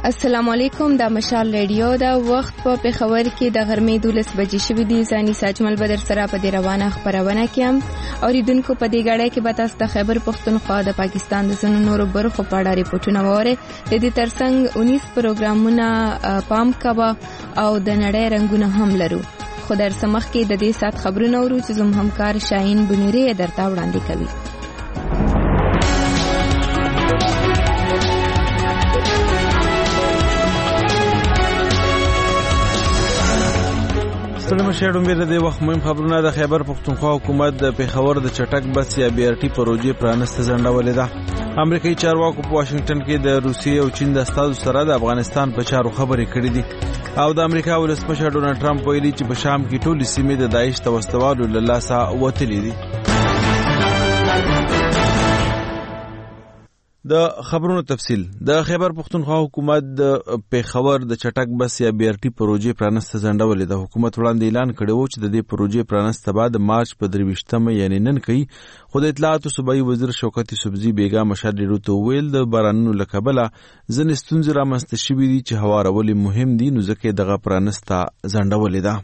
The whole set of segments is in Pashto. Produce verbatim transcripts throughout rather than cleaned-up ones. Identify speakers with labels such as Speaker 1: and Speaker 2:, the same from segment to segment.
Speaker 1: السلام علیکم. دا مشال ریډیو دا وخت په پېښور کې د غرمې دولس بجې شوې دي. ځاني ساجمل بدر سره په دې روانه خبرونه کې هم اوریدونکو په دې غاړه کې به تاسو د خیبر پښتونخوا د پاکستان د ځینو نورو برخو په اړه ریپورتونه وورئ. د دې ترڅنګ اونیس پروګرامونه پام کوه او د نړۍ رنګونه هم لرو. خو در سمخ کې د دې سات خبرونه ورو چې زموږ همکار شاهین بنيري درته وړاندې کوي.
Speaker 2: ستړي مشهډو مې د وخت مهم خبرونه. د خیبر پښتونخوا حکومت د پیښور د چټک بس یا بي ار ټي پروژې پرانسته ځنډولې ده. امریکایي چارواکو په واشنگټن کې د روسیې او چین د استازو سره د افغانستان په چارو خبرې کړې دي او د امریکا ولسمشر ډونالډ ټرمپ ویلي چې په شام کې ټولې سیمې د داعش د وسوالو له لاسه وتلې دي. د خبرونو تفصیل. د خیبر پښتونخوا حکومت د پیښور د چټک بس یا بي ار ټي پروژې پرانسته ځنډولې ده. حکومت وړاندې اعلان کړی و چې د دې پروژې پرانسته به د مارچ په درویشتمه یعنی نن کوي. خو د اطلاعاتو صوبایي وزیر شوکت یوسفزي بیګا مشر ډیرو ته ویل د بارانونو له کبله ځینې ستونزې رامنځته شوې دي چې هوارول مهم دي، نو ځکه دغه پرانسته ځنډولې ده.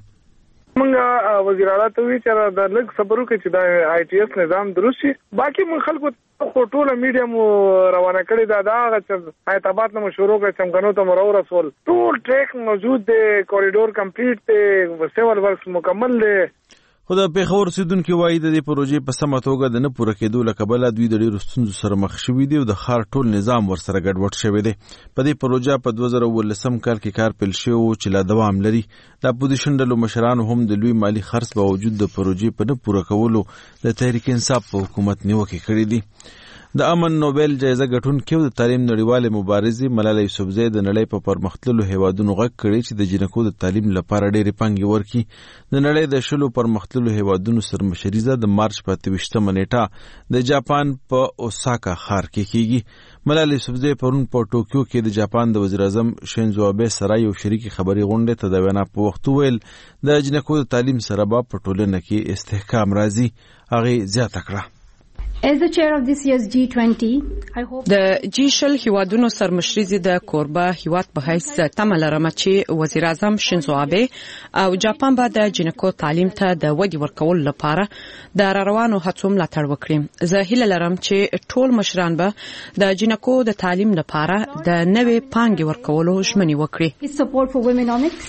Speaker 3: منګه وزیر اعلی ته وی چې دا لږ صبر وکړي چې دا آی ټي ایس نظام درست شي. باقي من خلکو خو ټوله میډیا مو روانه کړی دا دا چې ایتابات نو شروع کړ چمګنو ته مرو رسول ټول ټریک موجود دی، کوریډور کمپلیټ دی، سیول ورکس مکمل دی.
Speaker 2: خو د پیښور اوسیدونکو وایي د دې پروژې په سمه توګه د نه پوره کېدو له کبله دوی د ډېرو ستونزو سره مخ شوي دي او د ښار ټول نظام ورسره ګډوډ شوی دی. په دې پروژه په دوه زره اوولسم کال کې کار پیل شوی و چې لا دوام لري. د اپوزیشن ډلو مشرانو هم د لوی مالي خرڅ باوجود د پروژې په نه پوره کولو د تحریک انصاف په حکومت نیوکې کړې دي. د امن نوبل جایزه ګټونکې او د تعلیم نړیوالې مبارزې ملاله یوسفزۍ د نړۍ په پرمختللو هیوادونو غږ کړی چې د جنکو د تعلیم لپاره ډېرې پانګې ورکړي. د نړۍ د شلو پرمختللو هیوادونو سرمشریزه د مارچ په اته ویشتمه نیټه د جاپان په اوساکا ښار کې کیږي. ملاله یوسفزۍ پرون په ټوکیو کې د جاپان د وزیر اعظم شینزو آبه سره یو شریکي خبري غونډې ته د وینا په وخت ویل د جنکو د تعلیم سره به په ټولنه کې استحکام راځي. هغه زیاته کړه
Speaker 4: As the chair of this year's جی twenty, I hope
Speaker 5: د جی شل هیوادونو سرمشريزي د کوربه هیواد په حیث تمه لرم چې وزیر اعظم شینزو آبه او جاپان به د جنکو تعلیم ته د ودی ورکول لپاره د روانو هڅو ملاتړ وکړي. زه هیله لرم چې ټول مشران به د جنکو د تعلیم لپاره د نوې پانګې ورکولو ژمنې وکړي.
Speaker 4: his support for womenomics.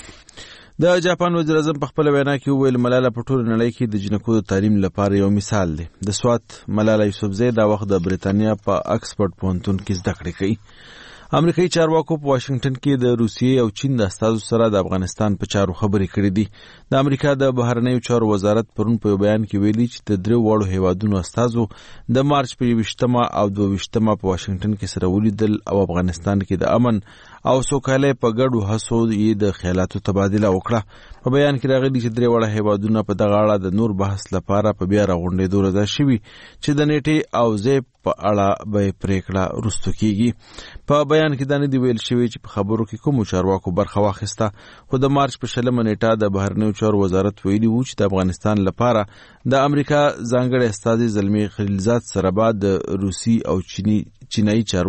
Speaker 2: د جاپان وزیر اعظم په خپل وینا کې ویل ملاله په ټول نړۍ کې د جنکو د تعلیم لپاره یو مثال دی. د سوات ملاله یوسفزۍ دا وخت د بریتانیا په اکسفورد پوهنتون کې زده کړې کوي. امریکایي چارواکو په واشنگټن کې د روسیې او چین د استازو سره د افغانستان په چارو خبرې کړې دي. د امریکا د بهرنیو چارو وزارت پرون په بیان کې ویلي چې د درې وړو هیوادونو استازو د مارچ په یوویشتمه او دوه ویشتمه په واشنگټن کې سره ولیدل او افغانستان کې د امن او سوکالۍ په ګډو هڅو یې د خیالاتو تبادله وکړه. په بیان کې راغلي چې درې وړه هیوادونه په دغه اړه د نور بحث لپاره په بیا راغونډېدو رضا شوي چې د نیټې او زیب په اړه به پریکړه وروسته کیږي. په بیان کې دا نه دی ویل شوی چې په خبرو کې کومو چارواکو برخه واخیسته. خو د مارچ په شلمه نیټه د بهرنیو چارو وزارت ویلي و چې د افغانستان لپاره د امریکا ځانګړی استازي زلمي خلیلزاد سره به د روسي او چینی چینایي چارو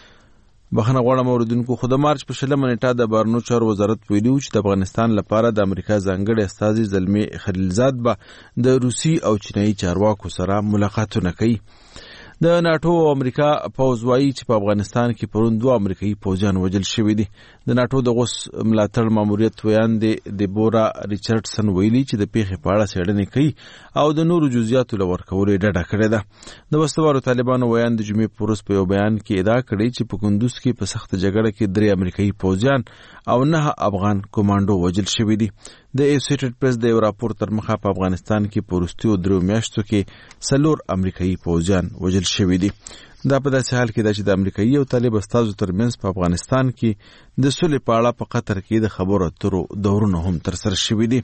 Speaker 2: بخنه غواړم اوریدونکو. خو د مارچ په شلمه نیټه د بهرنیو چارو وزارت ویلي و چې د افغانستان لپاره د امریکا ځانګړی استازي زلمي خلیلزاد به د روسي او چینایي چارواکو سره ملاقاتونه کوي. د ناتو او امریکا پوځ وایي چې په افغانستان کې پرون دوه امریکایي پوځیان وژل شوي دي. د ناتو د غوث ملاتړ ماموریت ویاندې دیبورا ریچارډسن ویلي چې د پیښې په اړه څېړنې کوي او د نورو جزئیاتو له ورکولو یې ډډه کړې ده. د وسلوالو طالبانو ویاند د جمعې په ورځ په یو بیان کې ادعا کړې چې په کندوز کې په سخته جګړه کې درې امریکایي پوځیان او نه افغان کمانډو وژل شوي دي. د ایسوسییټډ پریس د یو راپور تر مخه په افغانستان کې په وروستیو درېو میاشتو کې څلور امریکایي پوځیان وژل شوي دي. دا په داسې حال کې ده چې د امریکایي او طالب استازو ترمنځ په افغانستان کې د سولې په اړه په قطر کې د خبرو اترو دورونه هم ترسره شوي دي.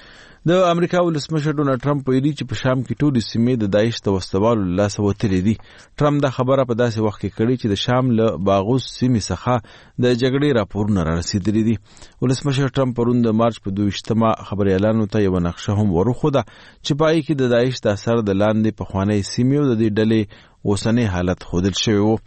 Speaker 2: د امریکا ولسمشر ډونالډ ټرمپ ویلي چې په شام کې ټولې سیمې د داعش د وسوالو له لاسه وتلې دي. ټرمپ دا خبره په داسې وخت کې کړې چې د شام له باغوس سیمې څخه د جګړې راپورونه را رسېدلي دي. ولسمشر ټرمپ پرون د مارچ په دوه ویشتمه خبریالانو ته یوه نقشه هم وروښوده چې په هغې کې د داعش د اثر د لاندې پخوانۍ سیمې او د دې ډلې اوسنی حالت ښودل شوی و.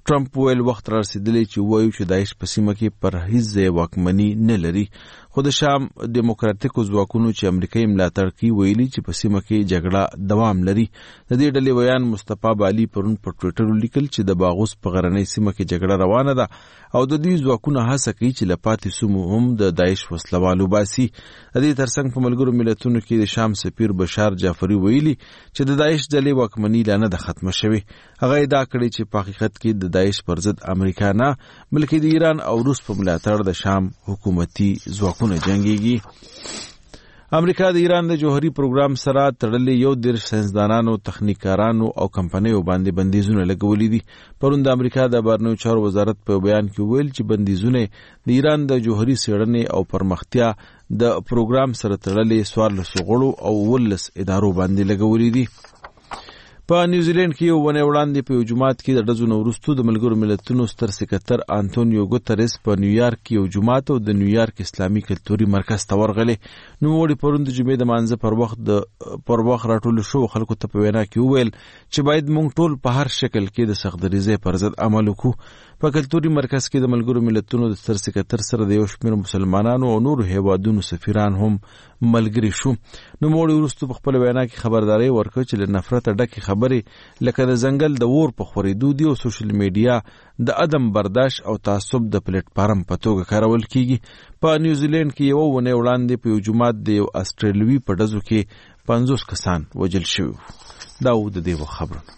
Speaker 2: ټرمپ ویل وخت را رسیدلی چې وایو چې داعش په سیمه کې پر هیڅ ځای واکمني نه لري. خو د شام دیموکراتیکو ځواکونو چې امریکایي ملاتړ کوي ویلي چې په سیمه کې جګړه دوام لري. د دې ډلې ویان مصطفی بالي پرون په ټویټر لیکل چې د باغوس په غرنۍ سیمه کې جګړه روانه ده او د دې ځواکونو هڅه کوي چې له پاتې سیمو هم د داعش وسلوالو باسي. د دې ترڅنګ په ملګرو ملتونو کې د شام سفیر بشار جعفری ویلي چې د داعش ډلې واکمني لا نه ده ختمه شوې. هغه ادعا کړې چې په حقیقت کې د داعش پر ضد امریکا نه بلکې د ایران او روس په ملاتړ د شام حکومتي ځواکونو جنگيږي. امریکا د ایران د جوهري پروګرام سره تړلې یو دېرش ساینسدانانو، تخنیکارانو او کمپنیو باندې بندیزونه لګولي دي. پرون د امریکا د بهرنیو چارو وزارت په بیان کې ویل چې بندیزونه د ایران د جوهري څېړنې او پرمختیا د پروګرام سره تړلې څوارلس غړو او ولس ادارو باندې لګولي دي. په نیوزیلند کې یو ونه وړاندې په یو جماعت کې د ډزو نه وروسته د ملګرو ملتونو ستر سکرتر انټونیو ګوتریس په نیویارک کې یو جماعت او د نیویارک اسلامي کلتوري مرکز ته ورغلی. نوموړي پرون د جمعې د مانځه پر وخت د پر وخت راټول شو خلکو ته په وینا کې وویل چې باید موږ ټول په هر شکل کې د سختدریزۍ پر ضد عمل وکړو. په کلتوري مرکز کې د ملګرو ملتونو د ستر سکرتر سره د یو شمېر مسلمانانو او نورو هیوادونو سفیران هم ملګري شو. نوموړي وروسته په خپل وینا کې خبرداري ورکړه چې له نفرت ډکې خبرې لکه د ځنګل د اور په خورېدو دي او سوشل میډیا د عدم برداشت او تعصب د پلیټ فارم په توګه کارول کیږي. په نیوزیلند کې یو ونه وړاندې په یو جماعت د یو استرالیوي په ډزو کې پنځوس کسان وژل شوي. دا و د دې خبرونه.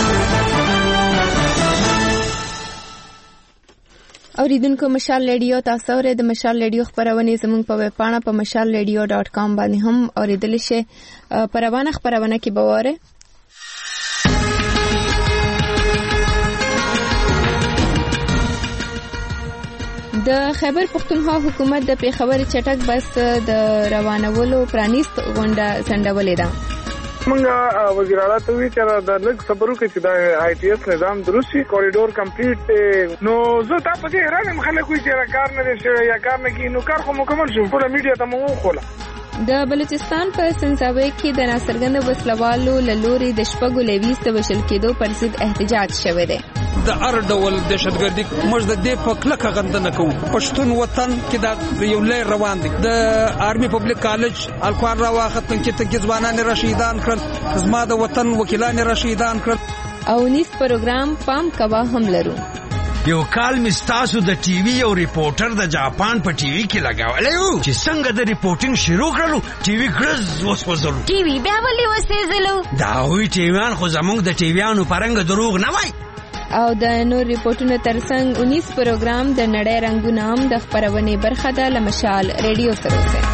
Speaker 1: اوریدونکو مشال ریډیو تاسو اورئ. د مشال ریډیو خبرونه زموږ په ویب پاڼه په مشال ریډیو ډاٹ کام باندې هم اوریدل شي. په روانه خبرونه کې به واره د خیبر پختونخوا حکومت د پیښور چټک بس د روانولو پرانیست غونډه سندولې ده.
Speaker 3: منګه وزیر اعلی ته وی چې د لږ صبرو کې چې د آی ټي ایس نظام دروسي کوریډور کمپلیټ نو زه تا په دې حیران خلک وی چې کار نه شي یا کار نه کی نو کار خو مکمل شو. ټول میډیا ته مو خوله.
Speaker 1: د بلوچستان په سنځاوي کې د ناصرګند وسلوالو لوري د شپږو لويس د وشل کېدو پر ضد احتجاج شوه دی.
Speaker 6: د ار ډول دهشتګردي موږ د دې په کلکه غندنه کوو. پښتون وطن کې دا یو لې روان دي. د آرمي پبلک کالج الکوار راوخت کې ته ځوانان رشیدان کړل، زما د وطن وکیلان رشیدان کړل.
Speaker 1: او نیس پروګرام پام کوا هم لرو.
Speaker 7: یو کال مستاسو د ټي وي یو ریپورټر د جاپان په ټي وي کې لګاولی چې څنګه د ریپورټینګ شروع کړلو ټي وي ګرز وسوځلو.
Speaker 8: ټي وي بیا ولې وسېزلو؟
Speaker 7: دا هغوی ټي ویان خو زموږ د ټي ویانو په رنګ دروغ نه وای.
Speaker 1: او د نور ریپورټونو ترڅنګ اونیس پروګرام د نړۍ رنگونه هم د خبرونې برخه ده. له مشال ریډیو سره اوسئ.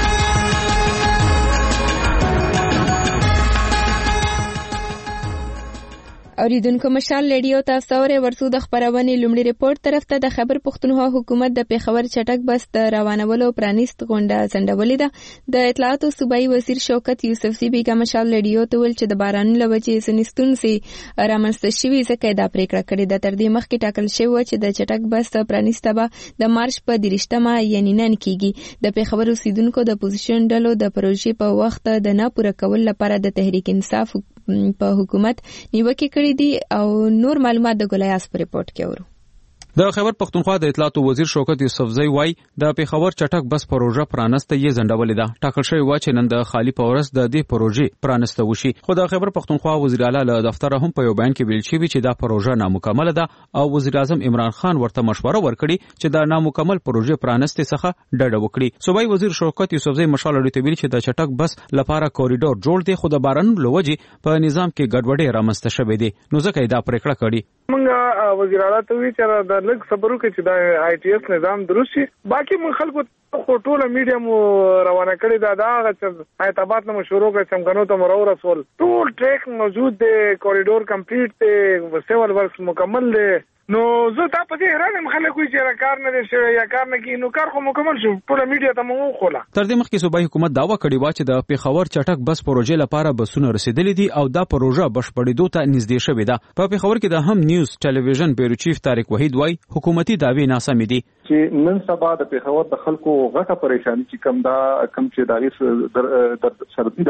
Speaker 1: اوریدونکو مشال ریډیو تاسو اورئ. ورسو د خبرونې لومړی ریپورت طرف ته د خیبر پختونخوا حکومت د پیښور چټک بس د روانولو پرانیست غونډه ځنډولې ده. د اطلاعات او صوبایي وزیر شوکت یوسفزي بیګا مشال ریډیو ته ویل چې د بارانونو له وجې ځینې ستونزې رامنځته شوي ځکه دا پریکړه کړې ده. تر دې مخکې ټاکل شوی و چې د چټک بس پرانیسته به د مارچ په دېرشتمه یعنې نن کیږي. د پیښور اوسیدونکو د اپوزیشن ډلو د پروژې په وخت د نه پوره کولو لپاره د تحریک انصاف په حکومت نیوکه کړې دي. او نور معلومات د ګلیاس په ریپورت کې ورو.
Speaker 9: د خیبر پختونخوا د اطلاعات وزیر شوکت یوسفزئی وای د پیښور چټک بس پروژه پرانسته یې ځنډولې ده. ټاکل شوی و چې نن د خالی پورس د دې پروژې پرانسته وشي. خو د خیبر پختونخوا وزیر اعلی له دفتر هم په یو بیان کې ویل شوی چې دا پروژه نامکمله ده او وزیر اعظم عمران خان ورته مشوره ورکړي چې د نامکمل پروژې پرانسته څخه ډډه وکړي. صوبایي وزیر شوکت یوسفزئی مشال اړیته ویل چې د چټک بس لپاره کوریډور جوړ دی خو د بارانونو لوجې په نظام کې ګډوډي رامنځته شوې دي. نو ځکه دا پریکړه کړې.
Speaker 3: منګه وزیر اعلی ته وی چې د لږ صبرو کې چې د آی ټي ایس نظام دروسي باقي مون خلکو خو ټول میډیا مو روانه کړی دا دا چې ایتابات نو شروع کړ څنګه ته مرو رسول ټول ټریک موجود دی. کوریډور کمپلیټ دی. سیول ورکس مکمل دی. نو زه تا په دې حیران خلک وی چې کار نه شي یا کار نه کی نو کار خو مکمل شو. ټول میډیا ته مو خوله.
Speaker 9: تر دې مخکې صوبایي حکومت داوا کړی و چې د پیښور چټک بس پروژې لپاره بسونه رسیدلې دي او دا پروژه بشپړېدو ته نږدې شوې ده. په پیښور کې د هم نیوز ټلویزیون بیرو چیف طارق وحید وای حکومتي دعوی ناسمې دي
Speaker 10: چې نن سبا د پیښور د خلکو غټه پریشانی چې کم دا کم چې دایس در سردی دا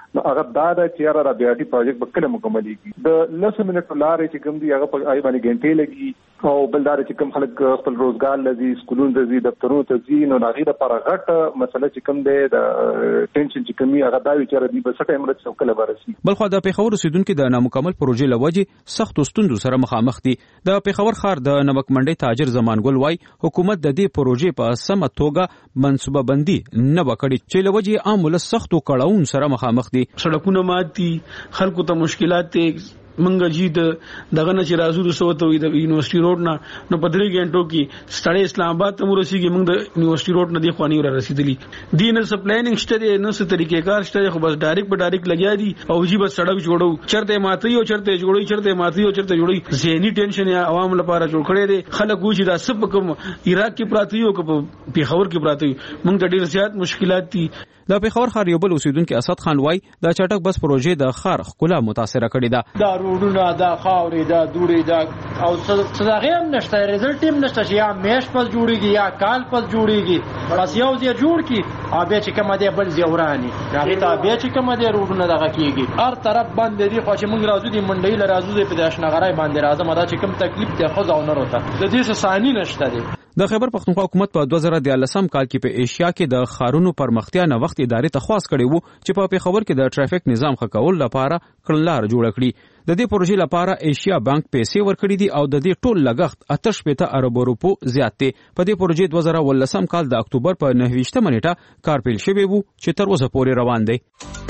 Speaker 10: نو هغه دا د چې را بیا دي پروژیکټ به کله مکملېږي د لس منټو لارې چې کوم دي هغه په آی باندې ګنټې لګي او بلدار چې کوم خلک خپل روزګار لذي سکولونو ته ځي دفترونو ته ځي نو هغه د پر غټ مسله چې کوم دی د ټینشن چې کومي هغه دا وچاره دی په سټه امر څو کله ورسي.
Speaker 9: بلخو د پیښور اوسیدونکو د نامکمل پروژې لوجه سخت ستونزو سره مخامخ دي. د پیښور ښار د نمک منډي تاجر زمان ګل وای حکومت د دې پروژې په سمه توګه منصوبه بندي نه وکړي چې لوجه عام ول سختو کړهون سره مخامخ دي.
Speaker 11: سړکونه ماتي، خلکو ته مشکلات دي. منګه جی د دغه نه چې راځو د سوته وي د یونیورسيټي روډ نه نو په درې غنټو کې ستړی اسلام آباد ته ورسیږي. موږ د یونیورسيټي روډ نه دی خواني ور رسیدلی دي نه څه پلانینګ شته نه څه طریقې کار شته خو بس ډایرکټ په ډایرکټ لګیا دي او جی بس سړک جوړو چرته ماتي او چرته جوړوي چرته ماتي او چرته جوړوي. ذهني ټینشن یا عوام لپاره جوړ کړي دي. خلک وځي دا سب کوم عراق کې پراته یو کو پیښور کې پراته یو موږ ته ډیر زیات مشکلات دي.
Speaker 9: د پیښور ښار یو بل اوسیدونکو اسد خان وای د چټک بس پروژې د ښار ښکلا متاثر کړي ده.
Speaker 12: دا روډونه دا خاورې دا دوړې دا او څه هم نشته، ریزلټ هم نشته چې یا میش پس جوړیږي یا کال پس جوړیږي. بس یو ځای جوړ کی او به چې کوم دی بل ځای ورانی هغه ته به چې کوم دی روډونه دغه کیږي هر طرف باندې دی. خو چې موږ راځو دی منډي ل راځو دی په داشنغرای باندې راځم دا چې کوم تکلیف دی خو ځاو نه وروته د دې څه ثاني نشته دی.
Speaker 9: د خیبر پختونخوا حکومت په دوه زره دیارلسم کال کې په ایشیا کې د خارونو پرمختیا نه وخت ادارې ته خواست کړی وو چې په پیښور کې د ټرافیک نظام ښه کول لپاره کړنلار جوړ کړي. د دې پروژې لپاره ایشیا بانک پیسې ورکړي دي او د دې ټول لګښت اته شپږ ارب روپو زیات دی. په دې پروژې دوه زره ولسم کال د اکتوبر په نهه ویشتمه نیټه کار پیل شوی وو چې تر اوسه پورې روان دی.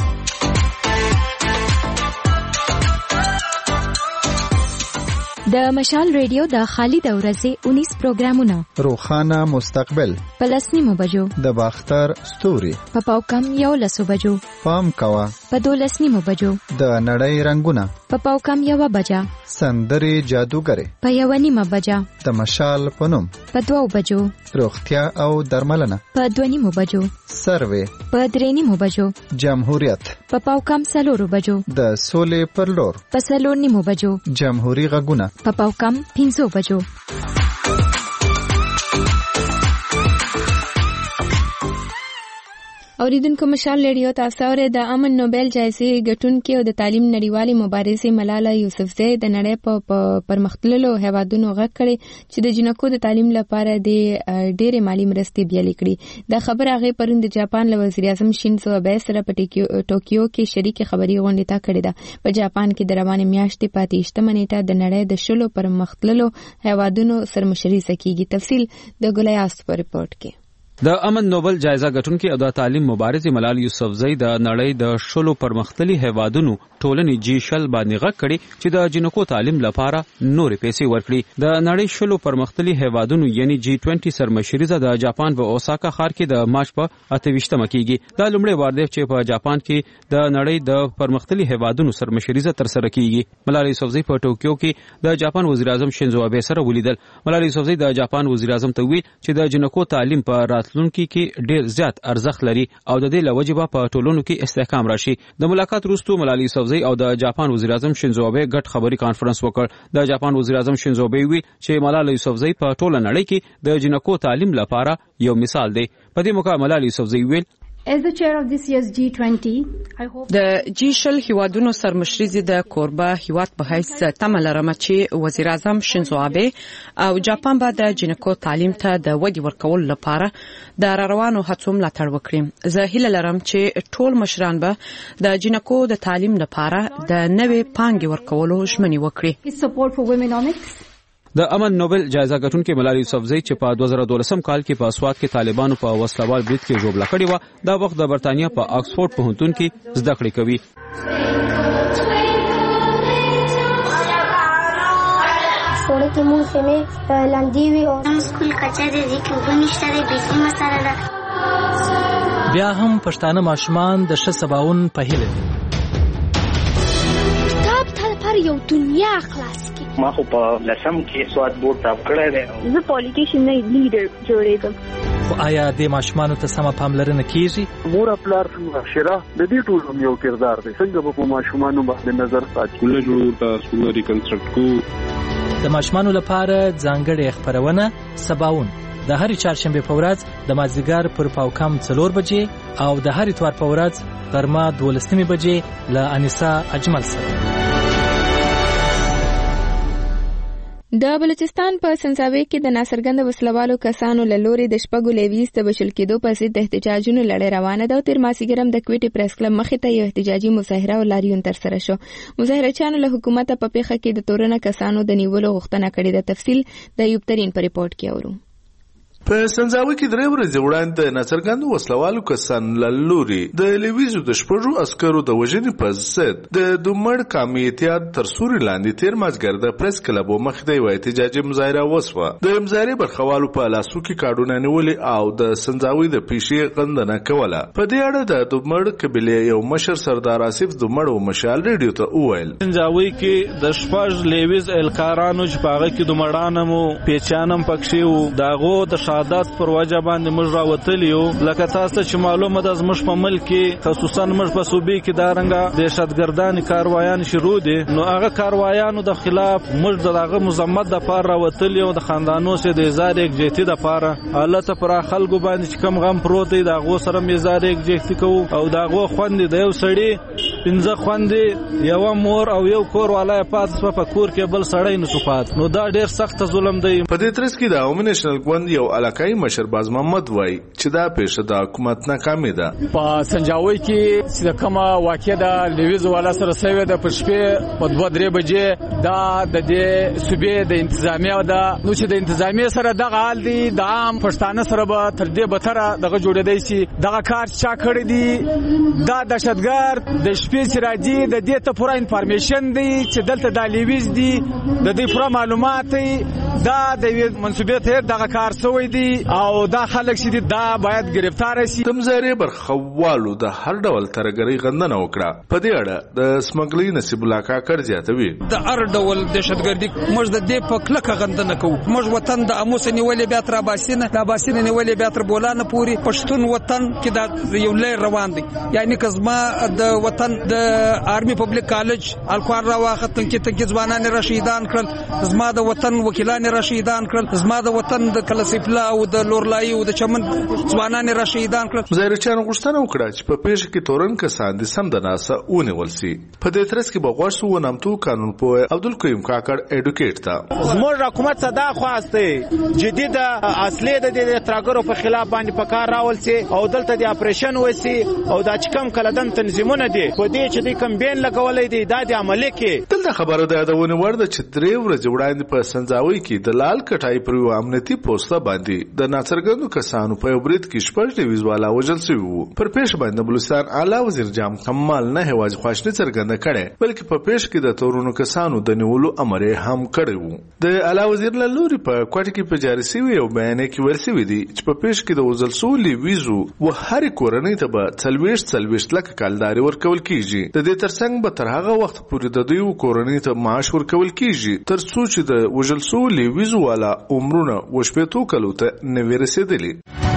Speaker 13: د مشال ریډیو د خالد اورزي انیس پروګرامونه
Speaker 14: روخانه مستقبل
Speaker 13: پلسنیمو بجو
Speaker 14: د باختر ستوري
Speaker 13: په پاوکم یو لسو بجو
Speaker 14: پام کوا
Speaker 13: په دولسنیمو بجو
Speaker 14: د نړۍ رنگونه
Speaker 13: په پاوکم یو بجا
Speaker 14: سندري جادوګره
Speaker 13: په یو نیمه بجا
Speaker 14: د مشال پنوم
Speaker 13: په دوو بجو
Speaker 14: روغتیا او درملنه
Speaker 13: په دوه نیمو بجو
Speaker 14: سروي
Speaker 13: په درې نیمو بجو
Speaker 14: جمهوریت
Speaker 13: په پاوکم سلورو بجو
Speaker 14: د سولې پر لور
Speaker 13: په سلور نیمو بجو
Speaker 14: جمهوریت غږونه
Speaker 13: په پاوکم پنځو بجو.
Speaker 1: اوریدونکو مشال ریډیو تاسو اورئ د امن نوبل جایزې ګټونکې او د تعلیم نړیوالې مبارزې ملاله یوسفزۍ د نړۍ په پرمختللو هیوادونو غږ کړی چې د جنکو د تعلیم لپاره د ډېرې مالی مرستې بیلې کړي. دا خبر هغه پرون د جاپان له وزیر اعظم شینزو آبه سره په ټوکیو کې شریک خبري غونډه ته کړې ده. په جاپان کې د روانې میاشتې په اته ویشتمه نیټه د نړۍ د شلو پرمختللو هیوادونو سرمشري سکیږي. تفصیل د ګلیاس په ریپورت کې.
Speaker 9: د امن نوبل جایزه ګټونکي او د تعلیم مبارزې ملاله یوسفزۍ د نړۍ د شلو پرمختللي هیوادونو ټولنې جی شل باندې غږ کړي چې د جنکو تعلیم لپاره نورې پیسې ورکړي. د نړۍ شلو پرمختللي هیوادونو یعنی جی بیس سرمشریزه د جاپان په اوساکا ښار کې د مارچ په اته ویشتمه کېږي. دا لومړی وار دی چې په جاپان کې د نړۍ د پرمختللي هیوادونو سرمشریزه ترسره کېږي. ملاله یوسفزۍ په ټوکیو کې د جاپان وزیر اعظم شینزو آبه سره ولیدل. ملاله یوسفزۍ د جاپان وزیر اعظم ته ویل چې د جنکو تعلیم په راتلونکي کې ډېر زیات ارزښت لري او د دې لوجبه په ټولنو کې استحکام راشي. د ملاقات وروسته ملاله یوسفزۍ او د جاپان وزیر اعظم شینزو آبه ګډ خبري کانفرنس وکړ. د جاپان وزیر اعظم شینزو آبه ویل چې ملاله یوسفزۍ په ټوله نړۍ کې د جنکو تعلیم لپاره یو مثال دی. په دې موقع ملاله یوسفزۍ ویل
Speaker 4: As the chair of this year's جی twenty, I hope
Speaker 5: د جی شل هیوادونو سرمشري د کوربه هیواد په حیث تمه لرم چې وزیر اعظم شینزو آبه او جاپان به د جنکو تعلیم ته د ودی ورکول لپاره د روانو هڅو ملاتړ وکړي. زه هیله لرم چې ټول مشران به د جنکو د تعلیم لپاره د نوې پانګې ورکولو ژمنې وکړي.
Speaker 4: support for womenomics.
Speaker 9: د امن نوبل جایزه ګټونکي ملاله یوسفزۍ چې په دوه زره دولسم کال کې په اسوات کې طالبانو په وسلوال برید کې ژوبله کړې وه، دا وخت د برتانیا په آکسفورډ پوهنتون کې زده کړې کوي.
Speaker 15: سوړه کې مونږ خیمې لاندې وي او سکول کچا دې دې کې اوبه نشته دی بېخي مسله ده.
Speaker 16: بیا هم پښتانه ماشومان د ښه سباون په هیله دي.
Speaker 15: کتاب تل پر یو دنیا خلاص کی.
Speaker 17: ما خو په لسم کې سواد بورډ ټاپ کړی دی.
Speaker 18: زه پالیټیشن نه لیډر جوړېږم.
Speaker 16: خو آیا د ماشومانو ته سمه پاملرنه کیږي؟
Speaker 10: مور خپل شرا د دې ټول یو کردار دی. څنګه په ماشومانو باندې نظر ساتي؟
Speaker 19: سکول جوړ تا سکول ریکنسټرکټ کو.
Speaker 16: د ماشومانو لپاره ځانګړې خبرونه سباون د هرې چهارشنبه په ورځ د مازدیګر پر پاوکم څلور بجې او د هرې اتوار په ورځ غرمه دولس نیمې بجې له انیسا اجمل سره.
Speaker 1: د بلوچستان په سنځاوي کې د ناڅرګند وسلوالو کسانو له لوري د شپږو لیویز د بشل کېدو په ضد د احتجاجونو لړۍ روانه ده او تر مازدیګر د کوټې پریس کلب مخې ته یو احتجاجي مظاهره او لاریون ترسره شو. مظاهرچیانو له حکومت په پیښه کې د تورنه کسانو د نیولو غوښتنه کړې ده. تفصیل د ایوب ترین په ریپورت کې اورو.
Speaker 19: په سنځاوي کې درې ورځې وړاندې د ناڅرګندو وسلوالو کسانو له لوري د لیویزو د شپږو عسکرو د وژنې په ضد د دومړ قامي اتحاد تر سوري لاندې تیر مازدیګر د پریس کلب مخې ته یوه احتجاجي مظاهره وسوه. د مظاهرې برخوالو په لاسو کې کارډونه نیولې او د سنځاوي د پیښې غندنه کوله. په دې اړه د دومړ قبیلې یو مشر سردار آصف دومړ و مشال ریډیو ته وویل:
Speaker 20: سنځاوي کې د شپږ لیویز الکارانو چې په هغه کې دومړان مو پیچانم پکښې وو دغو د شهادت پر وجه باندې موږ راوتلي یو. لکه تاسو چې معلومه ده زموږ په ملک کې خصوصا موږ په صوبې کې دا رنګه دهشتګردانې کاروایان شروع دي نو هغه کاروایانو د خلاف موږ د هغه مزمت دپاره راوتلي یو د خاندانو سره د اظهار یکجهتي دپاره. هلته پر خلکو باندې چې کوم غم پروت دی د هغو سره مې اظهار یکجهتي کوو او د هغو خوندې د یو سړي پنځه خوندې یوه مور او یو کور والا یې پاتې شوه په کور کې بل سړی نسو پات نو دا ډېر سخته ظلم دی.
Speaker 19: په دې ترڅ کې د عوامي نیشنل ګوند یو علاقایي مشر باز محمد وای چې دا پیښه د حکومت ناکامي ده.
Speaker 21: په سنجاوي کې چې کومه واقعه د لیویز والا سره سوي د پښپې په دوه درې بجې دا د دې صوبې د انتظامیه ده نو چې د انتظامیه سره دغه حال دی د عام پښتانه سره به تر دې بتره دغه جوړېدای شي. دغه کار چا کړی دی دا دهشتګرد د شپې چې راځي د دې ته پوره انفارمیشن دی چې دلته د لیویز دی د دې پوره معلومات دا د منسوبیت هر دغه کار سوی دی او دا خلک چې دا باید گرفتار شي.
Speaker 19: د مظاهرې برخوالو د هر ډول ترګرۍ غندنه وکړه. په دې اړه د سمګلۍ نصیب الله کاکړ زیاتوي:
Speaker 6: د هر ډول دهشتګردي موږ د دې په کلکه غندنه کوو. موږ وطن د اموس نیولې بیا تر باسینه د باسینه نیولې بیا تر بولانه پوري پښتون وطن کې دا یو لای روان دی. یعنی کزما د وطن د آرمي پبلک کالج الکوان را واختن کې ته ځوانان رشیدان کړل زما د وطن وکیلان رشیدان کړل زما د وطن د کلسفلا او د لورلای او د چمن ځوانان رشیدان کړل.
Speaker 19: مظاهرچیانو غوښتنه وکړه چې په پیښه کې تورن کسان د سم د ناسه ونیول شي. په دې ترڅ کې به غوښ سو نامتو قانون پوه عبدالکریم کاکړ اډوکیټ تا
Speaker 22: زموږ حکومت صدا خواسته جدید اصلي د دې ترګرو په خلاف باندې په کار راول سي او دلته د اپریشن وسی او دا چې کم کلدن تنظیمونه دي په دې چې د کمبین لګولې دي دا د عملي کې
Speaker 19: دلته خبره ده د ونی ورده چې درې ورځې وړاندې په سنځاوي کې د لال کټای پر یو امنیتي پوسټه باندې د ناڅرګندو کسانو په برید کې شپږ لیویز والا وژل شوي وو. پر پیښه باندې بلوچستان اعلی وزیر جام کمال نه هواج خواشنی څرګنده کړي بلکې په پیښه کې د تورونو کسانو د نیولو امر هم کړی وو. د اعلی وزیر له لوري په کوټه کې په جاري شوی او بیان کې ویل شوی دی چې په پیښه کې د وژل شوو لیویزو و هر کورنۍ ته به څلوېښت څلوېښت لکه کالداري ورکول کیږي. د دې ترڅنګ به تر هغه وخت پورې د دوی کورنۍ ته معاش ورکول کیږي تر څو چې د وژل شوو لیویزو والا عمرونه وشپېتو کلو ته نه ورسېدلي.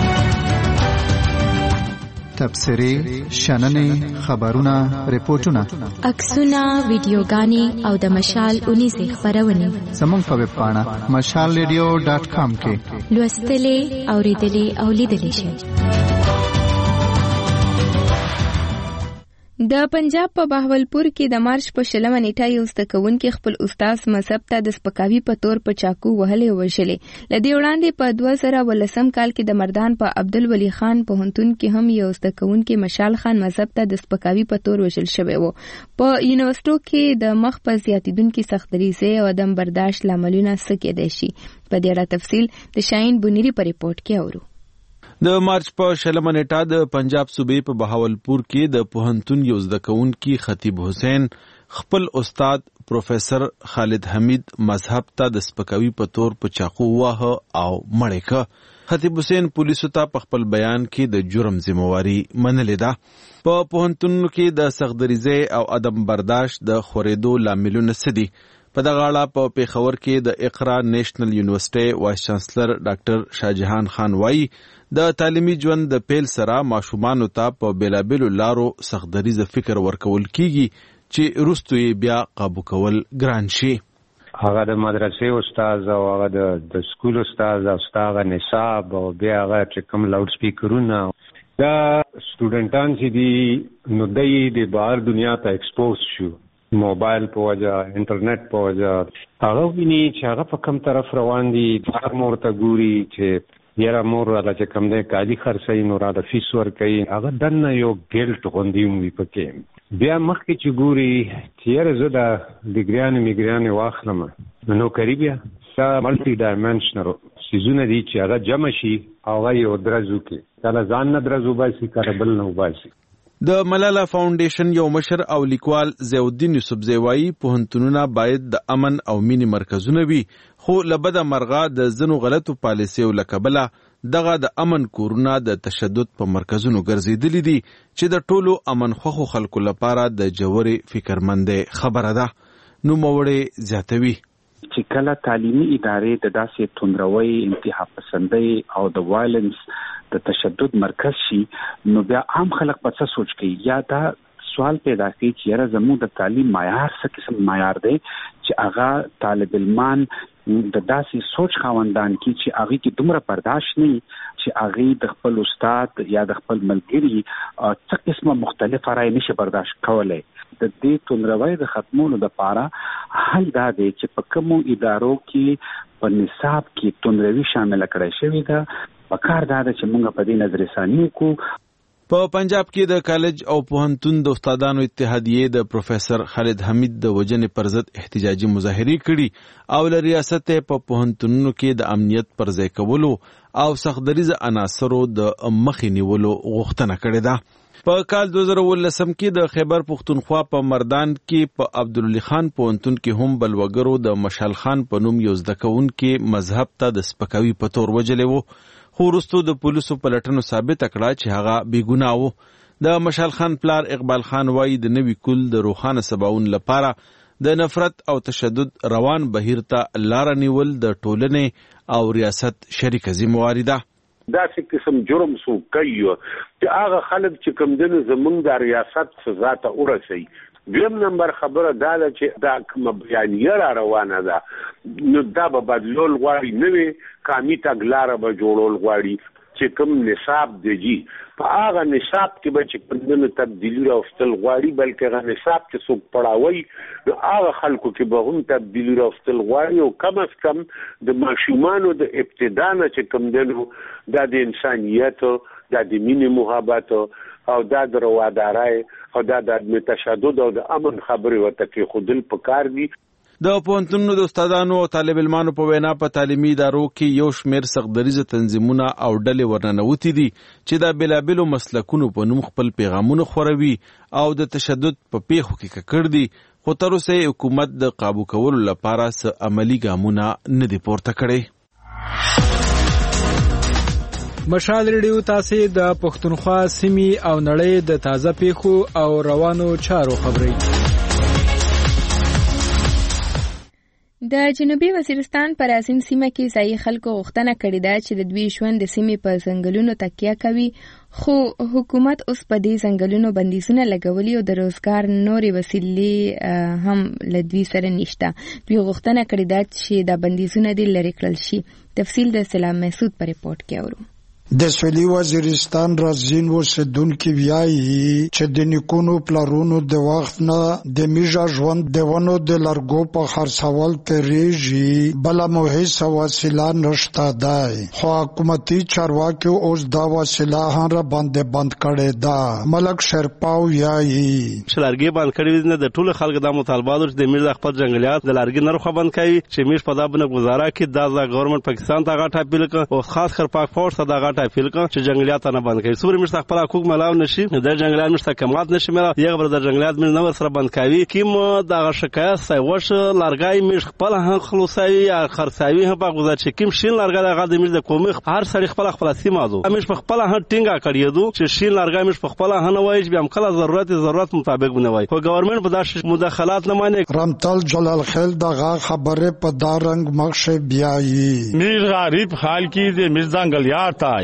Speaker 14: تبصرې، شننې، خبرونه، ریپورتونه،
Speaker 13: عکسونه، ویډیوګانې او د مشال اونیزې خپرونې
Speaker 14: زموږ په ویب پاڼه مشال ریډیو ډاټ کام کې
Speaker 13: لوستلې، اورېدلې او لیدلې شئ.
Speaker 1: د پنجاب په بهاولپور کې د مارچ په شلمه نیټه یو زده کوونکي خپل استاد مذهب ته د سپکاوي په تور په چاقو وهلې او وژلې. له دې وړاندې په دوه زره ولسم کال کې د مردان په عبدالولي خان پوهنتون کې هم یو زده کوونکي مشال خان مذهب ته د سپکاوي په تور وژل شوی و. په یونیورسيټو کې د مخ په زیاتیدونکي سختدریزۍ او عدم برداشت لاملونه څه کېدای شي. په دې اړه تفصیل د شاهین بنيري په ریپورت کې اورو.
Speaker 2: د مارچ په شلمه نیټه د پنجاب صوبې په بهاولپور کې د پوهنتون یو زده کوونکي خطیب حسین خپل استاد پروفیسر خالد حمید مذهب ته د سپکاوي په تور په چاقو واه او مړی که. خطیب حسین پولیسو ته په خپل بیان کې د جرم ذمہواری منلې ده. په پوهنتونونو کې د سختدریزۍ او عدم برداشت د خورېدو لاملونه څه دي؟ په دغه اړه په پیښور کې د اقرا نیشنل یونیورسيټي وایس چانسلر ډاکټر شاهجهان خان وایي د تعلیمي ژوند د پیل سره ماشومانو ته په بیلابیلو لارو سختدریزه فکر ورکول کیږي چې وروسته یې بیا قابو کول ګران شي.
Speaker 7: هغه د مدرسې استاد او هغه د د سکول استاد او استاد نصاب او بیا هغه چې کوم لاوډ سپیکرونه دا سټوډنټان چې دي نو دای د بهر دنیا ته ایکسپوز شو موبایل په وجه انټرنیټ په وجه هغه ویني چې هغه په کوم طرف روان دي بهر مور ته ګوري چې یاره مور راځي چې کوم دی کالي خرڅي نو را د فیس ورکوي هغه دنه یو ګیلټ غوندي وي پکې بیا مخکې چې ګوري چې یاره زه د ډیګریانې میګریانې واخلم نو قریبیا دا ملټي ډایمنشنل سیزونه دي چې هغه جمع شي هغه یو درزو کې کله ځان نه درزو باسي کله بل نه وباسي
Speaker 2: د ملالا فاونډیشن یو مشر او لیکوال ضیاءالدین یوسفزی وایي پوهنتونونه باید د امن او مینې مرکزونه وي خو لبده مرغه د ځینو غلطو پالیسیو له کبله دغه د امن کورونه د تشدد په مرکزونو ګرځېدلي دي چې د ټولو امن خوښو خلکو لپاره د جوړې فکرمندۍ خبره ده. نوموړی زیاتوي
Speaker 8: چې کله تعلیمي ادارې د داسې توندروي انتها پسندۍ او د وایلنس د تشدد مرکز شي نو بیا عام خلک په څه سوچ کوي یا دا سوال پیدا کوي چې یاره زموږ د تعلیم معیار څه قسم معیار دی چې هغه طالب علمان د داسې سوچ خاوندان کی چې هغه کې دومره برداشت نه چې هغه د خپل استاد یا د خپل ملګری څه قسمه مختلف رائے نشي برداشت کولای. د دې توندروي د ختمولو لپاره حل دا دی چې په کومو ادارو کې په نصاب کې توندروي شامل کړی شوی ده پکار دا چې موږ په دې نظر ثاني کو.
Speaker 2: په پنجاب کې د کالج او پوهنتون د استادانو اتحادیې د پروفیسور خالد حمید د وجنې پر ضد احتجاجي مظاهرې کړي او له ریاست په پوهنتونونو کې د امنیت پر ځای کولو او سختدریز عناصرو د مخې نیولو غوښتنه کړې ده. په کال دوه زره ولسم کې د خیبر پښتونخوا په مردان کې په عبدالعلی خان پوهنتون کې هم بلوګرو د مشال خان په نوم یو زده کوونکي مذهب ته د سپکاوي په تور وجلې وو خو وروسته د پولیسو په لټنو ثابته کړه چې هغه بې ګناه و. د مشال خان پلار اقبال خان وایي د نوي کول د روښانه سباون لپاره د نفرت او تشدد روان بهیر ته لاره نیول د ټولنې او ریاست شریکه ذمہواري ده.
Speaker 23: داسې قسم جرم سو کوي چې هغه خلک چې کوم دنه زمونږ د ریاست سزا ته ورسي. دویم نمبر خبره دا ده چې دا کوم بیانیه را روانه ده نو دا به بدلول غواړي نوې قامي تګلاره به جوړول غواړي چې کوم نصاب دی په هغه نصاب کې به چې کوم دنه تبدیلی راوستل غواړي بلکې هغه نصاب چې څوک پړاوي نو هغه خلکو کې به هم تبدیلی راوستل غواړي او کم از کم د ماشومانو د ابتدا نه چې کوم دنه د انسانیت د مینې محبت او دا د روادارای او دا د تشدد او د امن خبرې ورته کې خودل پکار دي.
Speaker 2: د پوهنتونونو د استادانو او طالب علمانو په وینا په تعلیمي ادارو کې یو شمېر سختدریزه تنظیمونه او ډلې ورننوتي دي چې د بېلابېلو مسلکونو په نوم خپل پیغامونه خوروي او د تشدد په پیښو کې ککړ دي خو تر اوسه حکومت د قابو کولو لپاره څه عملي ګامونه نه دي پورته کړي.
Speaker 24: مشال ریډیو تاسو د پښتونخوا سیمې او نړۍ د تازه پیښو او روانو چارو خبري.
Speaker 1: د جنوبي وزیرستان پر ازین سیمه کې ځایي خلکو غوښتنه کړې ده چې د دوی ژوند د سیمې په ځنګلونو تکیه کوي خو حکومت اوس په دې ځنګلونو بندیزونه لګولي او د روزګار نورې وسیلې هم له دوی سره نشته. دوی غوښتنه کړې ده چې دا بندیزونه دې لرې کړل شي. تفصیل د سلام محسود په ریپورت کې اورو.
Speaker 25: د سویلي وزیرستان رازین اوسیدونکي وایي چې د نیکونو پلرونو د وخت نه د میژه ژوند د ونو د لرګو په خرڅول تیریږي بله مو هیڅ وسیله نشته دی خو حکومتي چارواکو اوس دا وسیله هم را باندې بند کړې ده. ملک شرپاو وایي
Speaker 26: چې لرګي بند کړي نه د ټولو خلکو د مطالبات چې د میژه خپل ځنګلیات د لرګي نرخ بند کوي چې میژ په دا باندې گزاره کې د ګورنمنت پاکستان ته غاټه اپیل کوي او خاص کر پاک فورس ته دا غاټه اپیل کوي چې جنگلیات نه بند کړي. سوري مشت خپل حقوق ملاو نشي د جنگلیات مشت کمات نشي ملا یو بر د جنگلیات مې نو سره بند کوي کیم دا شکایت سای وش لارګای مش خپل هغه خلاصوي یا خرڅوي هم په گزار چې کیم شین لارګا د غد مش د کومي هر سړي خپل خپل سیمه دو مش په خپل هغه ټینګه کړی دو چې شین لارګا مش په خپل هغه وایي چې هم کله ضرورت ضرورت مطابق بنوي خو ګورنمنت په داسې مداخلات نه مانی.
Speaker 25: رامتل جلال خیل دغه خبره په دارنګ مخشه بیاي
Speaker 27: میر غریب حال کې د میر ځنګلیات آی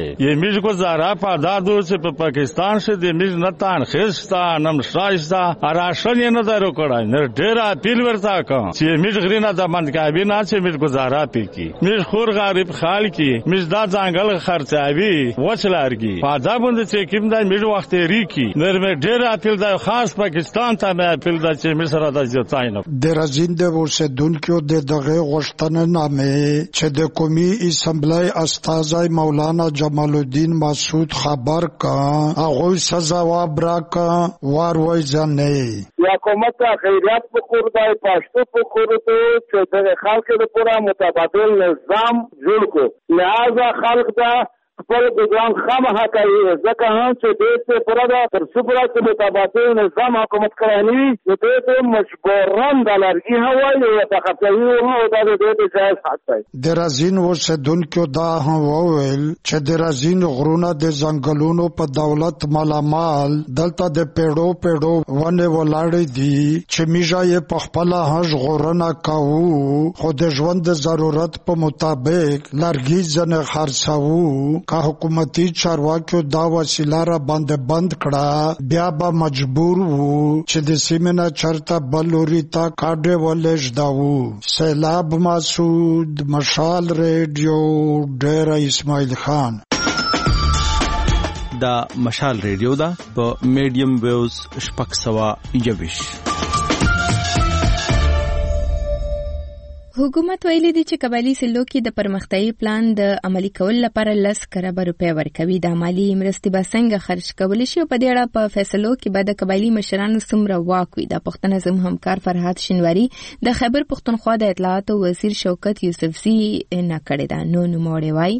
Speaker 3: یمیش گزارا پادادو چې په پاکستان شه د میز نتان خستا نم شایستا اراشن نه درو کړه نه ډیر اپیل ورتا کا چې میز غرینا د باندې کابی نه چې میز گزارا پی کی میز خور غریب خال کی میز دا ځنګل خرڅاوي وچلارګي پادابند چې کیم دا میز وخت ری کی نرمه ډیر اپیل دا خاص پاکستان ته مې اپیل دا چې مصر د ځتاینه
Speaker 25: د رازینده ورسدونکو د دغه غشتنه نامه چې د قومي اسمبلی استاذ مولانا جمال الدین مسعود خبر کا هغه سزاواب را کا وار وای ځنه
Speaker 4: یا حکومت خیریات په کور دی پښتو په کور ته چې د خلکو لپاره متبادل نظام جوړ کو لہذا خلک دا خپل ګوان خامخا کوي ځکه هم چې دې ته پردا تر څوبره چې متبادل نظام حکومت کوي نو دې ته مجبورن د لارګي هوایي او تخصصي او د دې ته ځای ساتي
Speaker 25: د رازین ورسدونکو دا هم وویل چې د رازین غرونه د ځنګلونو په دولت مالامال دلته د پیړو پیړو ونه ولاړې دي چې میژه یې په خپل هج غورنه کوو خو د ژوند د ضرورت په مطابق لارګي ځنه خرڅاوو کا حکومتي چارواکو دا وسیله را باندې بند کړه بیا به مجبور وو چې د سیمه چرته بلوري تا کاډه ولش داو سیلاب مسعود مشال ریډیو ډیر اسماعیل خان
Speaker 2: دا مشال ریډیو دا په میډیم ویوز شپږ سوه یوویش.
Speaker 1: حکومت ویلي دی چې قبایلی سلو کې د پرمختیايي پلان د عملي کولو لپاره لس کروڑ روپۍ ورکوي. د مالی مرستې به څنګه خرج کولی شي او په دې اړه په فیصلو کې به د قبایلی مشرانو څومره واک وي. د پښتون زم همکار فرهاد شینواری د خیبر پښتونخوا د اطلاعاتو وزیر شوکت یوسفزي نه کړی دا. نو نوموړی وایي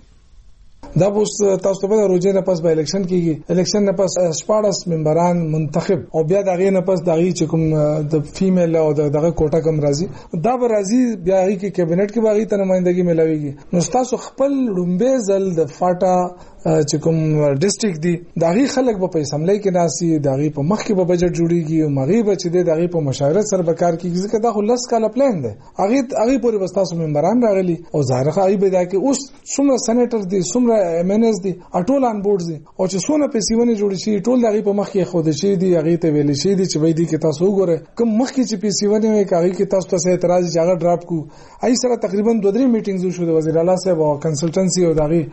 Speaker 5: دا اوس تاسو ته د روزې نه پس به الیکشن کیږي، الیکشن نه پس شپاړس ممبران منتخب او بیا دغه نه پس دغه چې کوم د فیمیل او دغه کوټه کوم راځي دا به راځي بیا هغه کې کابینټ کې باغی ته نمائندګي ملاويږي. نو تاسو خپل لومبه ځل د فاټا چې کوم ډیسټریکټ دی دغه خلک په اسمبلی کې ناسي دغه په مخ کې به بجټ جوړیږي او مغرب چې دغه په مشاورت سره به کار کیږي ځکه دا خلاص کاله پلان دی. هغه هغه پورې بس تاسو ممبران راغلي او ظاهر هغه به دا کې اوس څومره سېنیټر دي څومره ایم ان اس دي ټول ان بورډ دي او چې څونه پیسې ونی جوړ شي ټول دغه په مخ کې خود شي دي هغه ته ویل شي دي چې وای دي کې تاسو وګوره کوم مخ کې چې پیسې ونی وي هغه کې تاسو ته اعتراض چې هغه ډراپ کو ای سره تقریبا دوه درې میټینګز شو د وزیر اعلی صاحب او کنسلټنسي او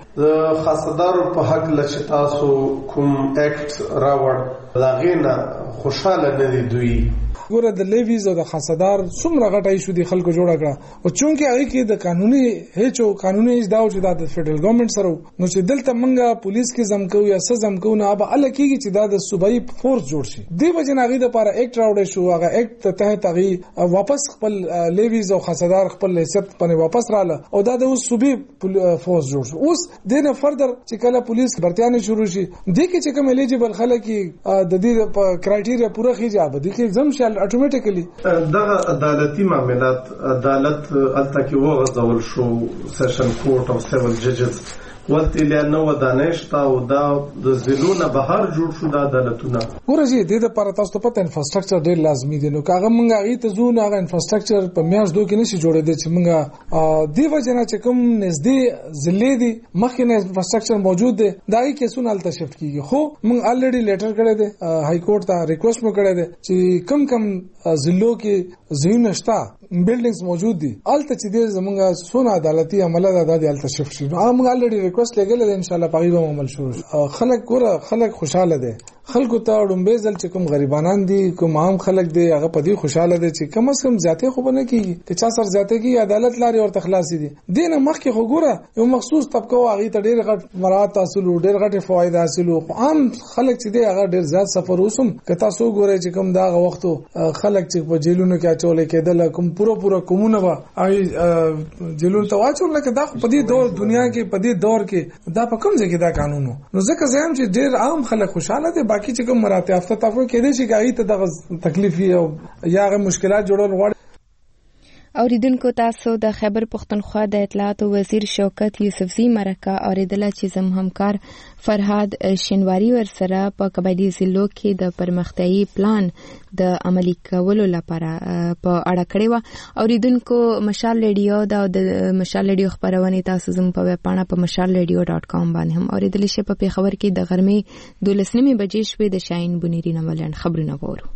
Speaker 5: دغه
Speaker 19: خاصدار په حق لچ تاسو کوم اکټ راوړ لاغینا خوشاله نه دي دوی
Speaker 5: ګوره د لیویز او د خاصدار څومره غټای شو دي خلکو جوړه کړه او چونکه هغه کې د قانوني هیڅ قانوني اجدا او چې د فدرل ګورنمنت سره نو چې دلته منګه پولیس کې زمکو یا څه زمکو نه اب ال کېږي چې دا د صوبایي فورس جوړ شي دی وجناغي د لپاره اکټ راوړې شو هغه اکټ ته تحت هغه واپس خپل لیویز او خاصدار خپل حیثیت باندې واپس رااله او دا د صوبي فورس جوړ شو. اوس دنه فردر چې کله پولیس برتیانه شروع شي د کې چې کوم الیجیبل خلک د دې کرایټیریا پوره خېږي به د کې زم شال اتوماتیکلی
Speaker 19: دغه عدالتي معاملات عدالت الته کې وغځول شو سیشن کورټ او سیول ججز ولته له نو دانشتا او دا د زلونه بهر جوړ شو د عدالتونه
Speaker 5: ورجی د دې لپاره تاسو ته پته انفراستراکچر ډیر لازمي دي. نو کاغه مونږه غي ته زو نه غو انفراستراکچر په میاش دوه کې نشي جوړېدل چې مونږه دی وجنه چې کوم نږدې ضلع دي مخکې نه انفراستراکچر موجود دي دای کې سونال ته شفت کیږي. خو مونږ الریډي لیټر کړی دی های کورټ ته ریکوست مو کړی دی چې کم کم ضلعو کې زینو شتا بلډینګز موجود دي الته چې دې زمونږه سونه عدالتي عمله ده د الته شفت شي. موږ الریډي ریکوست لګل ان شاء الله پایو عمل شروع خلک ګوره خلک خوشاله دي خلکو ته ډومبه ځل چې کوم غریبانان دي کوم عام خلک دي هغه په دې خوشاله دي چې کم از کم زیاته خو بنه کیږي چې چا سر زیاته کی عدالت لاري او تخلاصي دي دینه مخکې خو ګوره یو مخصوص طبقه هغه ته ډېر غټ مراد حاصل ډېر غټ فواید حاصل عام خلک چې دي هغه ډېر زیات سفر وسم که تاسو ګوره چې کوم دا وختو خلک چې په جیلونو کې اچول کېدل کوم پورو پورو کومونه وا جیلونو ته واچول لکه دا په دې دور دنیا کې په دې دور کې دا په کوم ځای کې دا قانونو نو ځکه زم چې ډېر عام خلک خوشاله دي باقي چې کوم مراتب افته تاسو کې دي چې غي ته د تکلیف او یا غو مشکلات جوړول غواړي.
Speaker 1: اوریدونکو تاسو د خیبر پختونخوا د اطلاعات وزیر شوکت یوسفزی مرکه اوریدله چې زم همکار فرهاد شینواری ورسره په قبایلی ضلعو کې د پرمختیايي پلان د عملي کولو لپاره په اړه کړې و. اوریدونکو مشال ریډیو دا د مشال ریډیو خبرونه تاسو زم په ویب پاڼه په مشال ریډیو ډاٹ کام باندې هم اوریدلی شئ. په خبر کې د غرمې دولس نیمې بجې شوې. د شاهین بنيري نملند خبرونه وورو.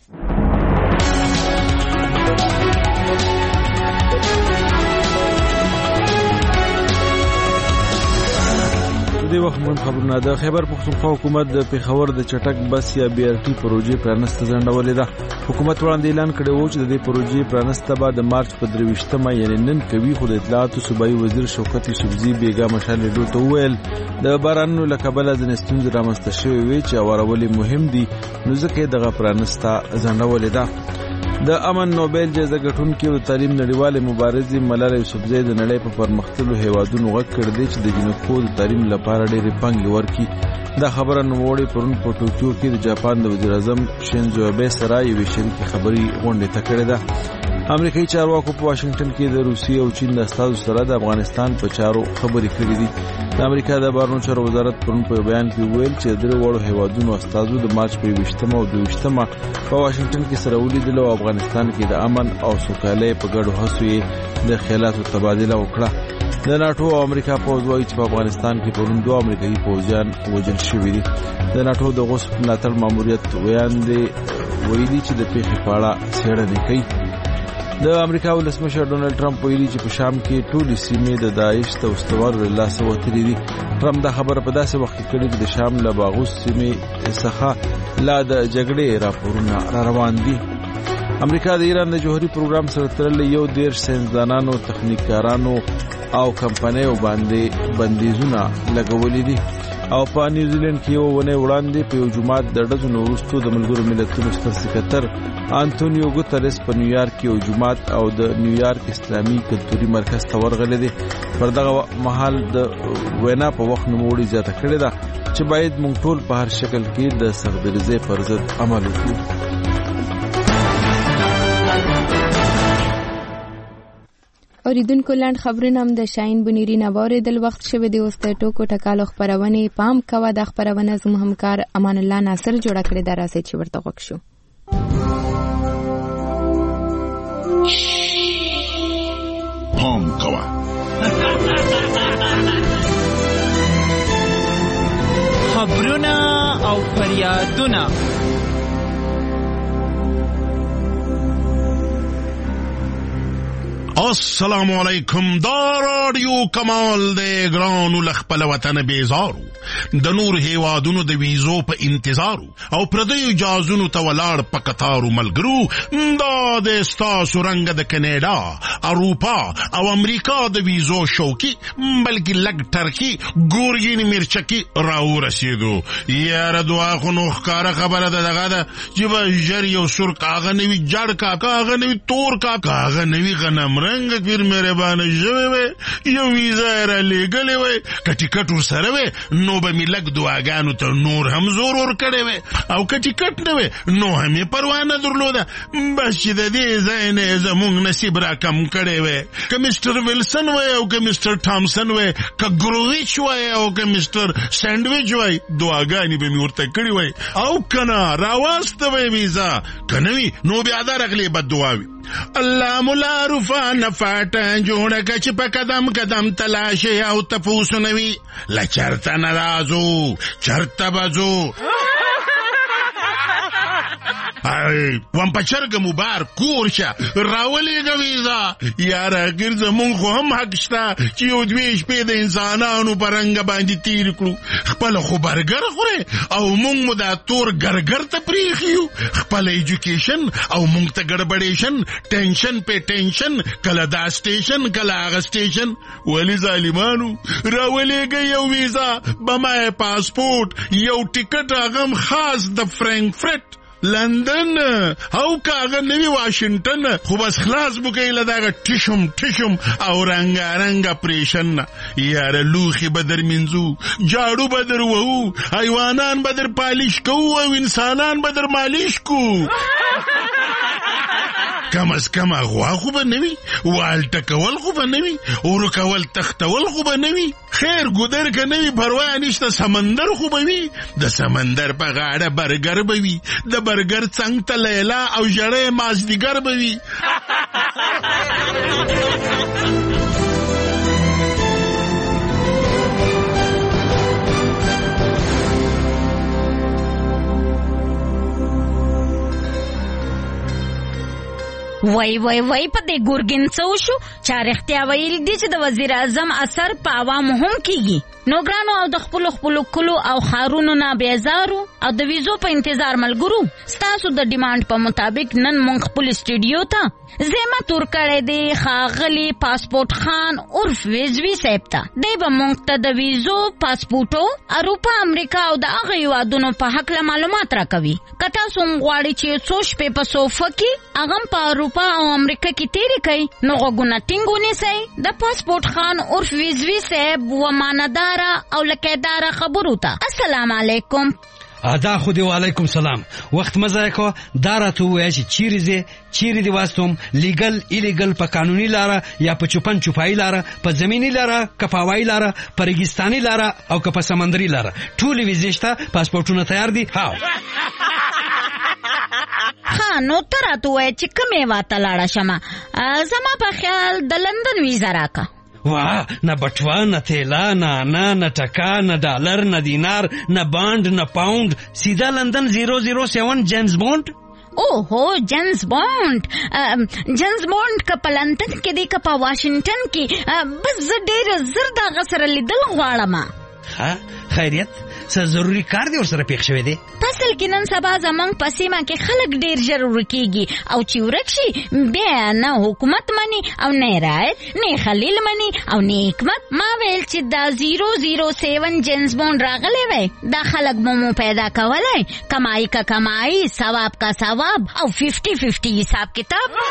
Speaker 2: د وخت مهم خبرونه. د خیبر پختونخوا حکومت د پیښور د چټک بس یا بي ار ټي پروژې پرانست ځنډولې ده. حکومت وړاندې اعلان کړی و چې د دې پروژې پرانست به د مارچ په درویشتمه یعنی نن کوي، خو د اطلاعاتو صوبایي وزیر شوکت یوسفزي بیګا مشال ریډیو ته وویل د بارانونو له کبله ځینې ستونزې رامنځته شوې وې چې هوارول مهم دي، نو ځکه یې دغه پرانسته ځنډولې ده. د امن نوبل جایزه ګټونکي او تعلیم نړیوالې مبارزې ملاله یوسفزۍ د نړۍ په پرمختللو هیوادونو غږ کړی دی چې د جنکو د تعلیم لپاره ډېرې پانګې ورکړي. دا خبره نوموړې پرون په ټوکیو کې د جاپان د وزیر اعظم شینزو آبه سره یوې شریکې خبري غونډې ته کړې ده. امریکایي چارواکو په واشنگټن کې د روسیې او چین د استازو سره د افغانستان په چارو خبرې کړې دي. د امریکا د بهرنیو چارو وزارت پرون په بیان کې وویل چې د درې وړو هیوادونو استازو د مارچ په یوویشتمه او دویشتمه په واشنگټن کې سره ولیدل او افغانستان کې د امن او سوکالۍ په ګډو هڅو یې د خیالاتو تبادله وکړه. د ناټو او امریکا پوځ وایي چې په افغانستان کې پرون دوه امریکایي پوځیان وژل شوي دي. د ناټو د غوث ملاتړ ماموریت ویاندې ویلي چې د پیښې په اړه څېړنې کوي. د امریکا ولسمشر ډونالد ټرمپ ویلي چې په شام کې ټولې سیمې د داعش د استوارو له لاسه وتلې دي. ټرمپ دا خبره په داسې وخت کې کړې چې د شام له باغوس سیمې څخه لا د جګړې راپورونه را روان دي. امریکا د ایران د جوهري پروګرام سره تړلې یو دېرش ساینسدانانو، تخنیکارانو او کمپنیو باندې بندیزونه لګولې دي. او په نیوزیلند کې یو ونه وړاندې په یو جماعت د ډزو وروسته د ملګرو ملتونو ستر سکرتر انټونیو ګوتریس په نیویارک کې یو جماعت او د نیویارک اسلامي کلتوري مرکز ته ورغلی دی. پر دغه مهال د وینا په وخت نوموړي زیاته کړې ده چې باید موږ ټول په هر شکل کې د سختدریزۍ پر ضد عمل وکړو.
Speaker 1: اوریدونکو لاند خبرونه هم د شاهین بنيري نواریدل. وخت شوه د اوس د ټوکو ټکالو خبرونه پام کوه. د خبرونه زموږ همکار امان الله ناصر جوړ کړی دا راځي چې ورته وښ شو.
Speaker 9: پام کوه.
Speaker 11: خبرونه او فریادونه
Speaker 9: السلام علیکم. دا رادیو کمال دے گرانو لخپل وطن بیزارو د نور هیوادونو د ویزو په انتظارو او پردیو جازونو ته ولاړ په قطارو ملګرو. دا د ستاسو رنګ د کینیډا، اروپا او امریکا د ویزو شوقي بلکې لګ ټرکی ګورګین مرچکی راو رسیدو. یاره دعا خو نو ښکاره خبره ده دغه ده چې به ژر یو سور کاغه نوي جړ کاکا، هغه نوي تور کاکا، هغه نوي غنم رنګ پیر مهربانه شوی وی، یو ویزا را لېږلی وی، که ټیکټ ورسره وی نو به مې لږ دعاګانو ته نور هم زور ورکړی وی، او که ټیکټ نه وی نو هم یې پروا نه درلوده. بس چې د دې ځای نه یې زموږ نصیب را کم کړی وی. که مسټر ویلسن وی او که مسټر ټامسن وی، که ګروویچ وی او که مسټر سینډویچ وی، دعاګانې به مې ورته کړي وی. او که نه راواسته وی ویزا، که نه وي نو بیا درغلې بد دعا وي. الله مولا روفان فاټه جوړه که چې په قدم قدم تلاشه او تپوسونه وي، له چرته نه راځو چرته به ځو. وم په چرګ مبار کور شه راولېږه ویزا. یاره اخر زمونږ خو هم حق شته چې یو دوې شپې د انسانانو په رنګه باندې تیر کړو. خپله خو برګر خورې او مونږ مو دا تور ګرګر ته پرېښي یو. خپله ایجوکیشن او مونږ ته ګډبډېشن، ټینشن پې ټینشن، کله دا سټیشن کله هغه سټیشن. ولې ظالمانو راولېږه یو ویزا، بما یې پاسپورټ، یو ټیکټ هغه خاص د فرانکفرټ لندن او کاغه نوی واشنگټن. خو بس خلاص بوکې له دغه ټیشم ټیشم او رنګارنګ اپریشن. یاره لوخي بدر منزو، جاړو بدر وو، حیوانان بدر پالیش کو او انسانان بدر مالیش کو. کم از کم غوا خو به نوي والټه کول خو به نوي ورو کول تختول خو به نوي خیر ګودر که نوي پروا نشته سمندر خو به وي د سمندر په غاړه برګر به وي د برګر څنګ ته لیلا او ژړې مازدیګر به وي
Speaker 10: وای وای وای په دې ګورګین څه وشو چا رښتیا ویل دي چې د وزیر اعظم اثر په عوامو هم کیږي نوګرانو او د خپلو خپلو کلو او ښارونو نه بیزارو او د ویزو په انتظار ملګرو ستاسو د ډیمانډ په مطابق نن مونږ خپل سټوډیو ته زما تور کړی دی ښاغلي پاسپورټ خان عرف ویزوي صاحب ته دی به مونږ ته د ویزو پاسپورټو اروپا امریکا او د هغه هیوادونو په هکله معلومات راکوي که تاسو غواړئ چې څو شپې په صوفه کې هغه په اروپا او امریکا کې تیرې کوي نو غوږونه ټینګ ونیسئ د پاسپورټ خان عرف ویزوي صاحب و مانداره او لکیداره خبرو ته السلام علیکم
Speaker 12: ادا خو دی وعلیکم سلام وخت مزه کو دا راته وایي چې چیرې دې چیرې دی واستوم لیګل ایلیګل په قانوني لاره یا په چوپن چوپای لاره په زمینی لاره کفاوی لاره په ریګستاني لاره او که په سمندري لاره ټول ویزشته پاسپورټونه تیار دي هاو
Speaker 10: ها نو تر راته وایي چې کومه واته لاړه شمه زما په خیال د لندن ویزا راکا
Speaker 12: واه نه بټوا نه تیلا نه نه نه ټکا نه ډالر نه دینار نه باند نه پاوند سیدا لندن زیرو زیرو سیون جیمز بونډ
Speaker 10: او هو جیمز بونډ جیمز بونډ که په لندن کې دی که په واشنگټن کې بس زه ډېر زر د هغه سره لیدل غواړم
Speaker 12: ها خیریت څه ضروري کار دی ورسره پیښ شوی دی
Speaker 10: اصل کې نن سبا زمونږ په سیمه کې خلک ډېر ژر ورکېږي او چې ورک شي بیا نه حکومت مني او نه رایت نه خلیل مني او نه حکمت ما ویل چې دا زیرو زیرو سیون جیمز بونډ راغلی وی دا خلک به مو پیدا کولی کمائی کا کمائی ثواب کا ثواب او ففٹی ففٹی حساب کتاب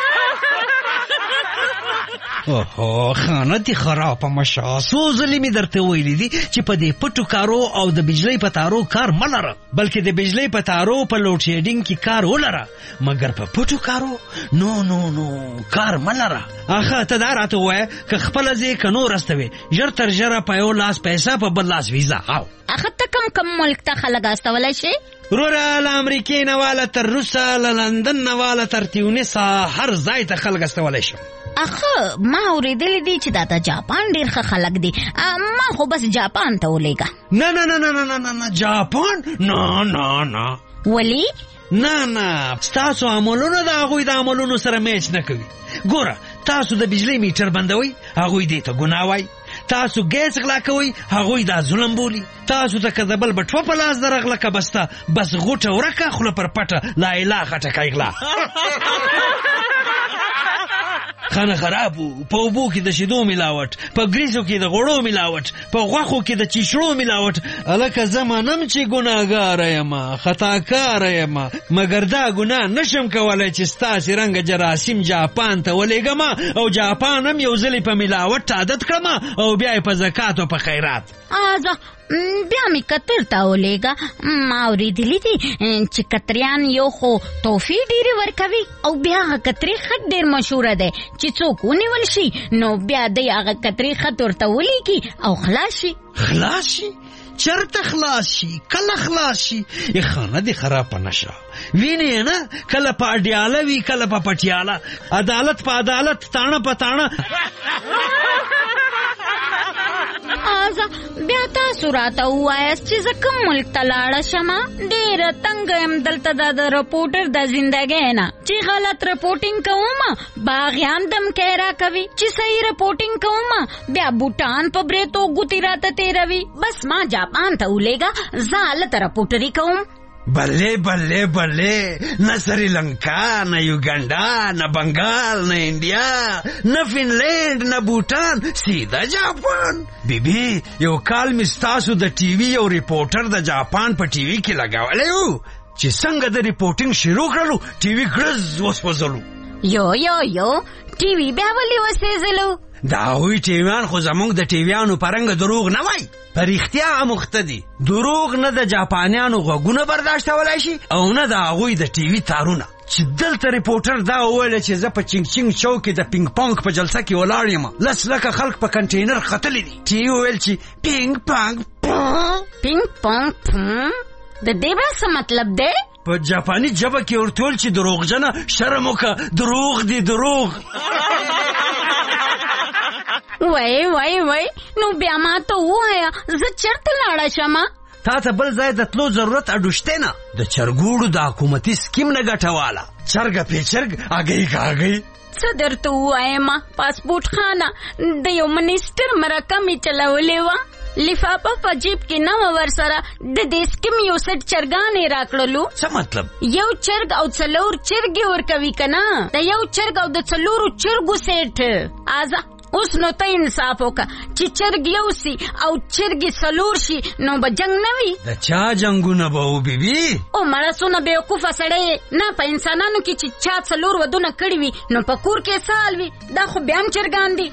Speaker 12: اوهو خانه دی خرابه مشه څو ځلې مې درته ویلي دي چې په دې پټو کارو او د بجلۍ په تارو کار مه لره بلکې د بجلۍ په تارو په لوډ شیډینګ کې کار ولره مګر په پټو کارو نو نو نو کار مه لره اخه ته دا راته ووایه که خپله ځې که نور استوې ژر تر ژره په یو لاس پیسه په بل لاس ویزا او
Speaker 10: اخه ته کم کم ملک ته خلک استولی شي
Speaker 12: وروره له امریکې نه واله تر روسه له لندن نه واله تر تیونسه هر ځای ته خلک استولی شم
Speaker 10: اخه ما اوریدلی دی چې دا د جاپان ډېر ښه خلک دي ما خو بس جاپان ته ولېږه
Speaker 12: نه نه نه نه نه نه نه جاپان نه نه نه
Speaker 10: ولی
Speaker 12: نه نه ستاسو عملونه د هغوی د عملونو سره میچ نه کوي ګوره تاسو د بجلۍ میټر بندوئ هغوی دې ته ګناه وایي تاسو ګیس غلا کوئ هغوی دا ظلم بولي تاسو ته که د بل بټوه په لاس درغله که بسته بس غوټه ورکه خوله پر پټه لا اله خټکی غلا خانه خراب وو په اوبو کې د شیدو ملاوټ په ګریسو کې د غوړو ملاوټ په غوښو کې د چیشړو ملاوټ الکه زه منم چې ګناهګاره یم خطاکاره یم مګر دا ګناه نشم کولی چې ستاسې رنګه جراثیم جاپان ته ولېږم او جاپان هم یو ځلې په ملاوټ عادت کړم او بیا یې په زکات او په خیرات
Speaker 10: آزه بیا مې قطر ته ولېږه ما اورېدلي دي چې قطریان یو خو توفی ډېرې ورکوي او بیا هغه قطري خط ډېر مشهوره دی چې څوک ونیول شي نو بیا دی هغه قطري خط ورته ولیږي او خلاص شي
Speaker 12: خلاص شي چرته خلاص شي کله خلاص شي ای خانه دی خراب نشه وینې نه کله په اډیاله وي کله په پټیاله عدالت په عدالت تاڼه په تاڼه
Speaker 10: آزه بیا تاسو راته ووایاست چې زه کوم ملک ته لاړه شمه ډېره تنګه یم دلته دا د رپورټر د زندګۍ نه چې غلط رپورټینګ کوم باغیان دمکی راکوي چې صحیح رپورټینګ کوم بیا بوټان په بریتو ګوتې راته تېروي بس ما جاپان ته ولېږه زه هلته رپورټري کوم
Speaker 12: بله بله بله نه سریلنکا نه یوګنډا نه بنگال نه انډیا نه فنلینډ نه بوټان سیده جاپان بیبي یو کال مې ستاسو د ټي وي یو ریپورټر د جاپان په ټي وي کې لګولی و چې څنګه د ریپورټینګ شروع کړلو ټي وي ګړز وسوځلو
Speaker 10: یو یو یو ټي وي بیا ولې وسېځلو
Speaker 12: دا هغوی ټیویان خو زموږ د ټیویانو په رنګه دروغ نه وای په رښتیا اموخته دي دروغ نه د جاپانیانو غوږونه برداشتولی شي او نه د هغوی د ټي وي تارونه
Speaker 15: چې دلته ریپورټر دا وویل چې زه په چینګ چینګ چوک کې د پینګ پونګ په جلسه کې ولاړ یم، لس لکه خلک په کنټینر ختلي دي. ټي وویل چې پینګ پونګ
Speaker 10: پینګ پونګ د دې به څه مطلب دی؟
Speaker 15: په جاپاني ژبه کې ورته ویل چې دروغجنه شرم وکړه، دروغ دي دروغ.
Speaker 10: وای وای وای نو بیا ما ته ووایه زه چېرته لاړه شمه؟
Speaker 15: تا ته بل ځای د تلو ضرورت اډوشته نه، د چرګوړو د حکومتي سکیم نه ګټه واله. چرګه پیچرګ اګۍ کا اګۍ.
Speaker 10: څه درته ووایم، پاسپورټ خانه د یو منیسټر مرکه مې چلولې وه، لفافه په جیب کې نه وه ورسره، د دې سکیم یو سټ چرګانې راکړلو.
Speaker 15: څه مطلب؟
Speaker 10: یو چرګ او څلور چرګې ورکوي که نه، د یو چرګ او د څلورو چرګو سیټ. آزه اوس نو ته انصاف وکړه چې چرګ یو سي او چرګې څلور شي نو به جنګ نه وي.
Speaker 15: د چا جنګونه به و بیبي؟
Speaker 10: او مړه څونه بېوقوفه سړی نه، په انسانانو کې چې چا څلور ودونه کړي وي نو په کور کې څه حال وي؟ دا خو بیا هم چرګان دي.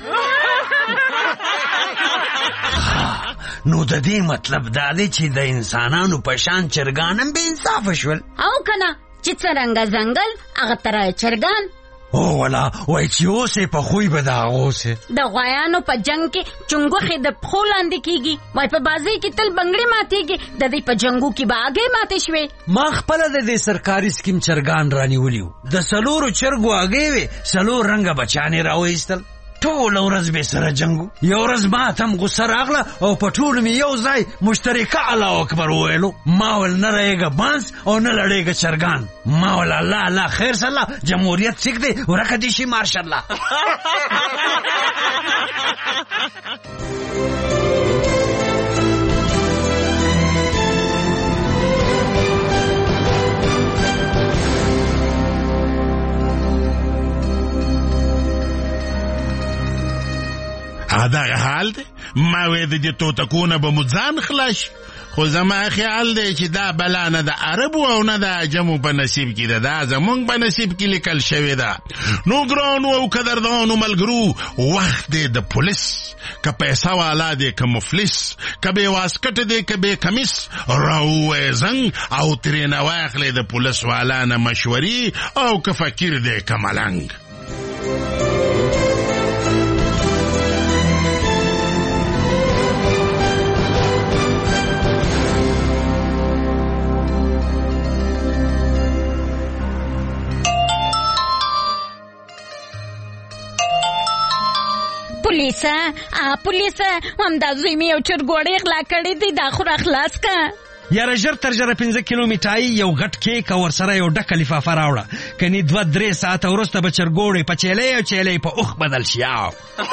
Speaker 15: نو د دې مطلب دا دی چې د انسانانو په شان چرګان هم بې انصافه شول.
Speaker 10: او که نه چې څرنګه ځنګل هغه ترای چرګان.
Speaker 15: او ولا وای چې اوسې په خوی به د هغه اوسې.
Speaker 10: د غوایانو په جنګ کې چنګوښې د پښو لاندې کېږي، وای په بازۍ کې تل بنګړې ماتېږي، د دې په جنګو کې به هګۍ ماتې شوې.
Speaker 15: ما خپله د دې سرکاري سکیم چرګان رانیولي وو، د څلورو چرګو هګۍ وې، څلور رنګه بچیانې راوایستل، ټوله ورځ به سره جنګو. یو ورځ ما ته هم غوسه راغله او په ټولو مې یو ځای مشترکه الله اکبر وویلو. ما ول نه رهېږه بانس او نه لړېږه چرګان. ما ول الله الله خیر سله جمهوریت سیک دی ورکه دې شي ماشاءالله.
Speaker 9: دغه حال دی، ما وې د دې توتکونه به مو ځان خلاص، خو زما خیال دی چې دا بلا نه د عربو او نه د عجمو په نصیب کې ده، دا زمونږ په نصیب کې لیکل شوې ده. نو ګرانو او قدردانو ملګرو، وخت دی د پولیس، که پیسه والا دی که مفلس، که بې واسکټ دی که بې کمیس، راووایه زنګ او ترېنه واخلې د پولیس والا نه مشورې، او که فقیر دی که ملنګ.
Speaker 10: پولیسه آ پولیسه همدا زوی مې یو چرګوړی غلا کړی دی، دا خو را خلاص که.
Speaker 15: یاره ژر تر ژره پنځه کیلو میټایي، یو غټ کیک او ورسره یو ډکه لفافه راوړه، کني دوه درې ساعته وروسته به چرګوړی په چیلی او چیلی په اوښ بدل شي. او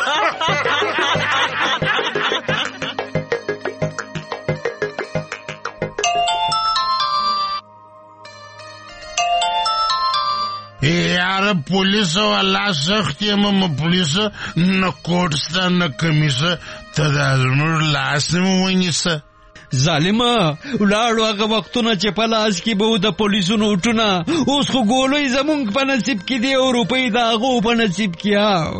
Speaker 9: یاره پولیس والا سخت یم، پولیس نه کوټ سته نه کمیسه، ته دا زموږ لاس مې ونیسه.
Speaker 15: ظالمه ولاړو هغه وختونه چې په لاس کې به و د پولیسو نوټونه، اوس خو ګولۍ زمونږ په نصیب کې دی او روپۍ د هغو په نصیب کې.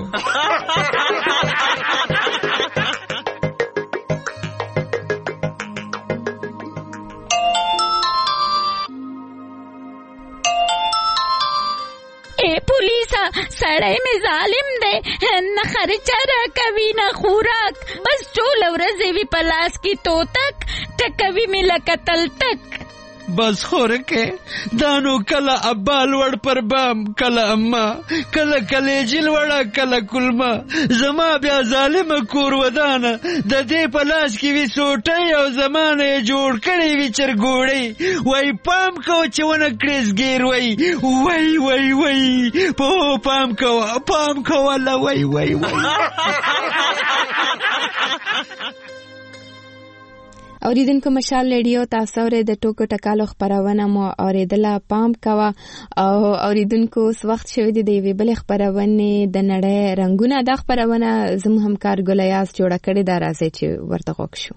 Speaker 10: ای پولیسه سړی مې ظالم دی، نه خرچه راکوي نه خوراک، بس ټوله ورځ یې وي په لاس کې توتک، ټکوي مې لکه تلتک.
Speaker 15: بس خورکه دانو کله ابا لوړ پر بام، کله اما، کله کلیجی لوړه، کله کلمه، زما بیا ظالمه کور ودانه، د دې په لاس کې وي سوټۍ او زمانه یې جوړ کړی وي چرګوړی. وای پام کوه چې ونه کړې زګیر، وای وای وای وای په پام کوه پام کوه له وای وای وای.
Speaker 1: اوریدونکو مشال ریډیو تاسو ورې د ټوکو ټکالو خبرونه مو اوریدله، پام کوه. او اوریدونکو اوس وخت شوی دی د یوې بلې خبرونې د نړۍ رنګونه. دا خبرونه زموږ همکار ګلیاس جوړه کړې ده، راځئ چې ورته غوږ شو.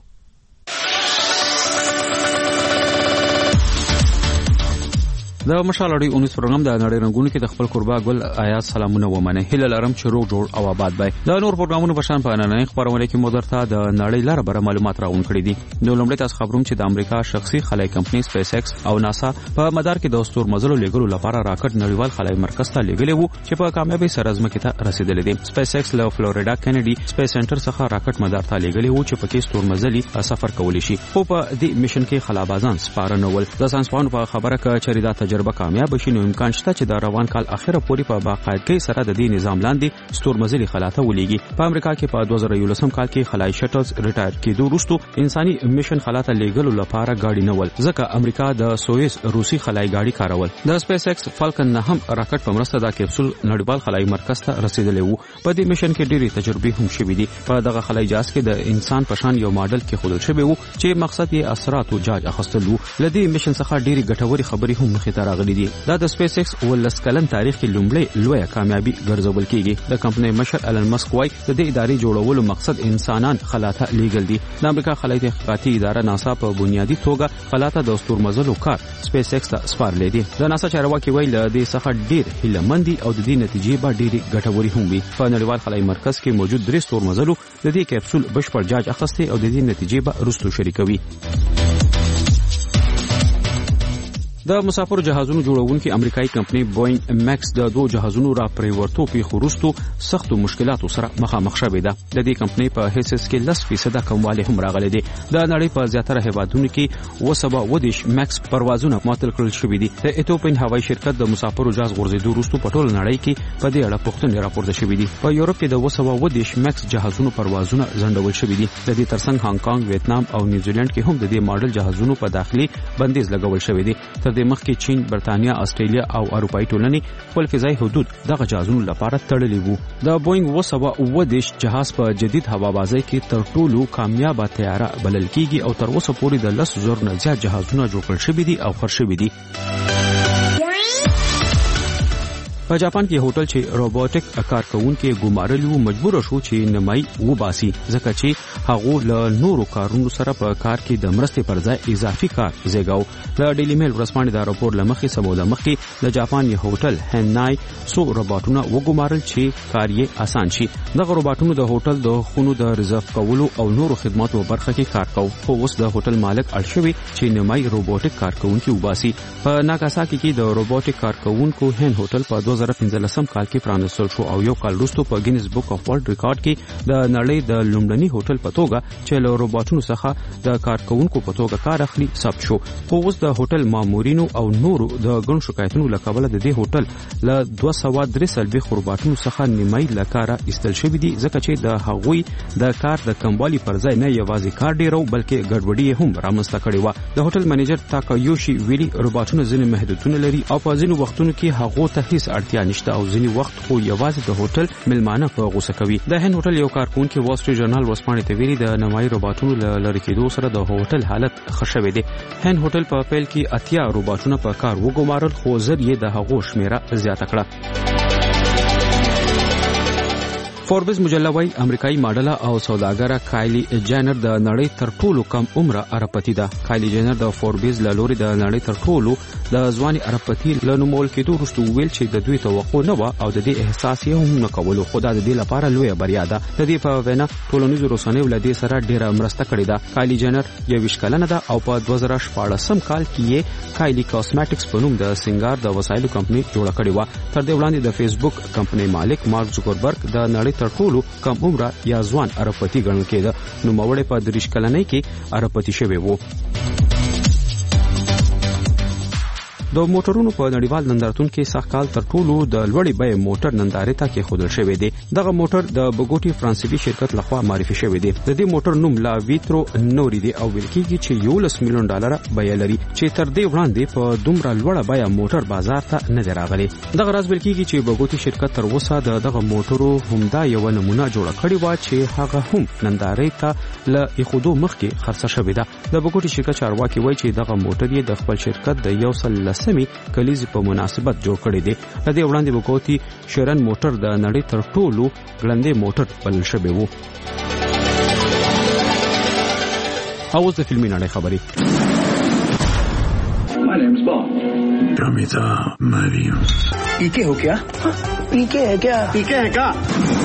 Speaker 6: د مشال اړي اونیس پروګرام د نړۍ رنگونو کې د خپل قربا ګل آیات سلامونه ومنه هله لرم چې روغ جوړ او آباد وي د نور پروګرامونو په شان په نننۍ خبرونه کې مدرته د نړۍ لپاره بر معلومات راغون کړي دي نو لومړی تاسو خبروم چې د امریکا شخصي خلای کمپنی سپیس ایکس او ناسا په مدار کې د استور مزلو لګولو لپاره راکټ نړیوال خلای مرکز ته لګلې وو چې په کامیابی سره ځمکې ته رسیدلې دي سپیس ایکس له فلوریدا کینیډي سپیس سنټر څخه راکټ مدار ته لګلې وو چې په کې استور مزلي سفر کولی شي خو په دې میشن کې خلابازان سپارنول د ساينسپانو په خبره کې چې دا تجربه کامیاب شي نو امکان شته چې د روان کال اخره پورې په باقاعدګۍ سره د دې نظام لاندې ستورمزلي خلاته ولېږي په امریکا کې په دوه زره یولسم کال کې خلای شټلز ریټایر کېدو وروسته انساني میشن خلاته لېږلو لپاره گاډي نه ول ځکه امریکا د سویس روسي خلای گاډي کارول د سپیس ایکس فالکن نه هم راکټ په مرسته د کپسول نړیوال خلای مرکز ته رسیدلی وو په دې میشن کې ډېری تجربې هم شوې دي په دغه خلای جهاز کې د انسان په شان یو ماډل کې خودل شوی وو چې مقصد یې اثرات او جاج اخیستل وو لدې میشن څخه ډېری ګټوري خبرې هم مخې ته راغلي دي دا د سپیس ایکس ولس کلن تاریخ کې لومړی لویه کامیابی ګرځول کیږي د کمپنۍ مشر الن مسک وايي د دې ادارې جوړولو مقصد انسانان خلاته لیږل دي د امریکا خلای تحقیقاتي اداره ناسا په بنیادی توګه خلاته د استورمزلو کار سپیس ایکس ته سپارلې دي د ناسا چارواکي وایي له دې څخه ډېر هیلهمندي او د دې نتیجې به ډېرې ګټوري هم وي په نړیوال خلای مرکز کې موجود درې استورمزلو د دې کپسول بشپړ جاج اخیستي او د دې نتیجې به وروسته شریکوي د مسافر جهازونو جوړونکي امریکایي کمپنۍ بوینګ ماکس د دوه جهازونو را پریورتو په خورستو سختو مشکلاتو سره مخامخ شوې ده د دې کمپنۍ په هیڅ کې لس فیصد کموالی هم راغلی دی د نړۍ په زیاتره هیوادونو کې وسبا ودیش ماکس پروازونه معطل کړل شوې دي د ایتوپین هوایي شرکت د مسافرو جهاز غورځېدو وروسته په ټوله نړۍ کې په دې اړه پوښتنې راپورته شوې دي په یورپ کې د وسبا ودیش ماکس جهازونو پروازونه ځنډول شوې دي د دې ترڅنګ هانګ کانګ ویتنام او نیوزیلند کې هم د دې ماډل جهازونو په داخلي بندیز لګول شوې دي تر دې مخکې چین برتانیا استرالیا او اروپאי ټولنې خپل فضایي حدود دغه جهازونو لپاره تړلي وو د بوینګ وسبا ودیش جهاز په جدید هوابازۍ کې تر ټولو کامیاب طیاره بلل کیږي او تر اوسه پورې د لس زره نه زیات جهازونه جوړ کړل شوي دي او خر شوي دي په جاپان کې هوټل چې روبوټیک کارکونکو ګمارلو مجبور شو چې نمای وباسي ځکه چې هغه له نورو کارونو سره په کار کې د مرستې پر ځای اضافي کار زیږاو د ډیلی میل ورسپانې د راپور لمخې سبو د مخې د جاپان یو هوټل هنای سو روبوټونه وګمارل چې کار یې آسان شي دغه روبوټونه د هوټل د خونو د ریزرو کولو او نورو خدماتو برخه کې کار کوي خو اوس د هوټل مالک اړشوي چې نمای روبوټیک کارکونکو وباسي په ناګاساکي کې د روبوټیک کارکونکو هن هوټل په دوه زره پنځلسم کال کې پرانستل شو او یو کال وروسته په گینز بک اف ورلد ریکارډ کې د نړۍ د لومړني هوټل په توګه چې له روبوټونو څخه د کارکونکو په توګه کار اخلي ثبت شو خو اوس د هوټل مامورینو او نورو د ګڼ شکایتونو له کبله د دې هوټل له دوه سوه درې څلوېښت روبوټونو څخه نیمایي له کاره ایستل شوي دي ځکه چې د هغوی د کار د کموالي پر ځای نه یوازې کار ډیرو بلکې ګډوډي هم رامنځته کړې وه د هوټل منیجر تاکایوشي ویلي روبوټونه ځینې محدودیتونه لري او په ځینو وختونو کې هغه ته هیڅ اړتیا نشته او ځینې وخت خو یوازې د هوټل ملمانه په غوسه کوي د هند هوټل یو کارکونکي وال سټریټ جرنال ورسپانې ته ویلي د نمایي روبوټونو له لرې کېدو سره د هوټل حالت ښه شوی دی هند هوټل په پیل کې اتیا روبوټونه په کار وګمارل خو زر یې د هغو شمیره زیاته کړه فوربس مجله وايي امریکایي ماډله او سوداګره کایلی جینر د نړۍ تر ټولو کم عمره عربپتی ده کایلی جینر د فوربس له لوري د نړۍ تر ټولو د ځواني عربپتی له نومول کېدو وروسته ویل چې د دوی توقع نه و او د دې احساس یې هم نه کولو خو دا د دې لپاره لویه بریا ده د دې په وینا ټولنیزو رسنیو له دې سره ډیره مرسته کړې ده کایلی جینر یویشت کلنه ده او په دوه زره شپاړسم کال کې یې کایلی کاسمیټکس په نوم د سنگار د وسایلو کمپنۍ جوړه کړې و تر دې وړاندې د فیسبوک کمپنۍ مالک مارک زوکربرګ د نړۍ تر ټولو کم عمره یا ځوان عربپتی ګڼل کېده نو مورې په دریش کلنۍ کې عربپتی شوی وو د موټرونو په نړیوال نندارتون کې سږ کال تر ټولو د لوړې بیې موټر نندارې ته کېښودل شوی دی دغه موټر د بوګوټي فرانسوي شرکت لخوا معرفي شوی دی د دې موټر نوم لا ویترو نوري دی او ویل کېږي چې یولس میلیون ډالره بیه لري چې تر دې وړاندې په دومره لوړه بیه موټر بازار ته نه دی راغلی دغه راز ویل کېږي چې بوګوټي شرکت تر اوسه د دغه موټرو همدا یو نمونه جوړه کړې وه چې هغه هم نندارې ته له ایښودو مخکې خرڅه شوې ده د بوګوټي شرکت چارواکي وایي چې دغه موټر یې د خپل شرکت د یو سل سمي کلیزې په مناسبت جوړ کړی دی د دې وړاندې بوګوټي شیرن موټر د نړۍ تر ټولو ګړندی موټر بلل شوی وو او اوس د فلمي نړۍ خبرې My name is Bond.
Speaker 16: Amita Mariam.
Speaker 17: पीके हो क्या? पीके है क्या? पीके है क्या?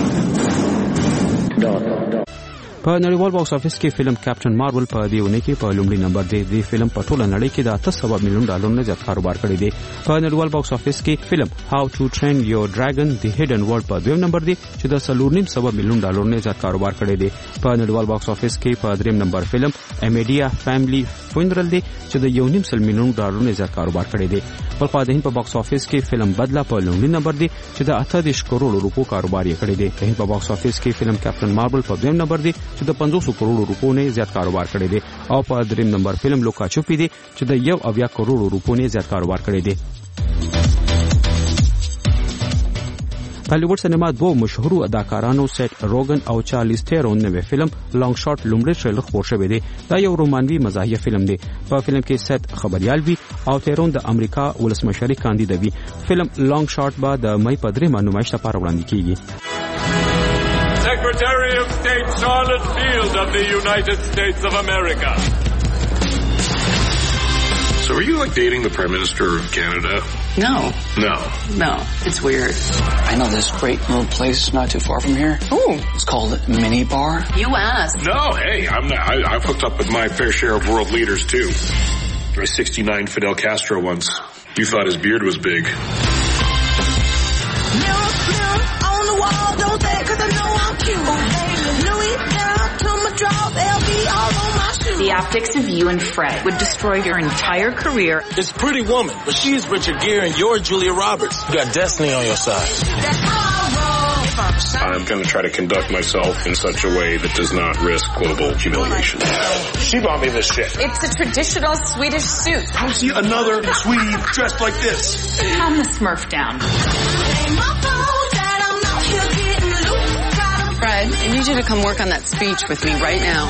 Speaker 6: په نړیوال باکس افیس کې فلم کیپټن مارول په دې ونه کې په لومړي نمبر دی. د فلم په ټوله نړۍ کې د اته سوه میلیون ډالر نه زیات کاروبار کړی دی. په نړیوال باکس افیس کې فلم هاو ټو ټرین یور ډراګن دی هیډن ورلد په دویم نمبر دی چې د څلور نیم سوه میلیون ډالر نه زیات کاروبار کړی دی. په نړیوال باکس افیس کې په دریم نمبر فلم امیډیا فیملی فونرل دی چې د یو نیم سل میلیون ډالر نه زیات کاروبار کړی دی. بل خو د هند په باکس افیس کې فلم بدلا په لومړي نمبر دی چې د اته دېرش کروڑ روپو کاروبار یې کړی دی. د هند په باکس افیس کې فلم کیپټن مارول په دویم نمبر دی چې د پنځوس کروڑ روپو نه زیات کاروبار کړی دی او په دریم نمبر فلم لوکا چوپی دی چې د یو اویا کروڑ روپو نه زیات کاروبار کړی دی. هالیوډ سینما دوه مشهور اداکارانو سیټ روګن او چارلیز تیرون نوې فلم لانګ شاټ لومړی ټریلر خپور شوی دی. دا یو رومانوي مزاحیه فلم دی. په فلم کې سیټ خبريال وي او تیرون د امریکا ولسمشري کاندید وي. فلم لانګ شاټ به د مې په درېمه نمایش لپاره وړاندې کیږي.
Speaker 18: Secretary of State Charlotte Field of the United States of America.
Speaker 16: So are you like dating the Prime Minister of Canada?
Speaker 20: No.
Speaker 16: No.
Speaker 20: No. It's weird. I know this great little place not too far from here. Ooh. It's called Mini Bar. You asked.
Speaker 16: No, hey, I'm not, I, I've hooked up with my fair share of world leaders too. I was sixty-nine Fidel Castro once. You thought his beard was big.
Speaker 20: The optics of you and Fred would destroy your entire career.
Speaker 21: It's Pretty Woman, but she's Richard Gere and you're Julia Roberts. You got destiny on your side.
Speaker 16: I'm going to try to conduct myself in such a way that does not risk global humiliation.
Speaker 21: She bought me this shit.
Speaker 20: It's a traditional Swedish suit.
Speaker 21: I don't see another Swede dressed like this.
Speaker 20: Calm the Smurf down. Fred, I need you to come work on that speech with me right now.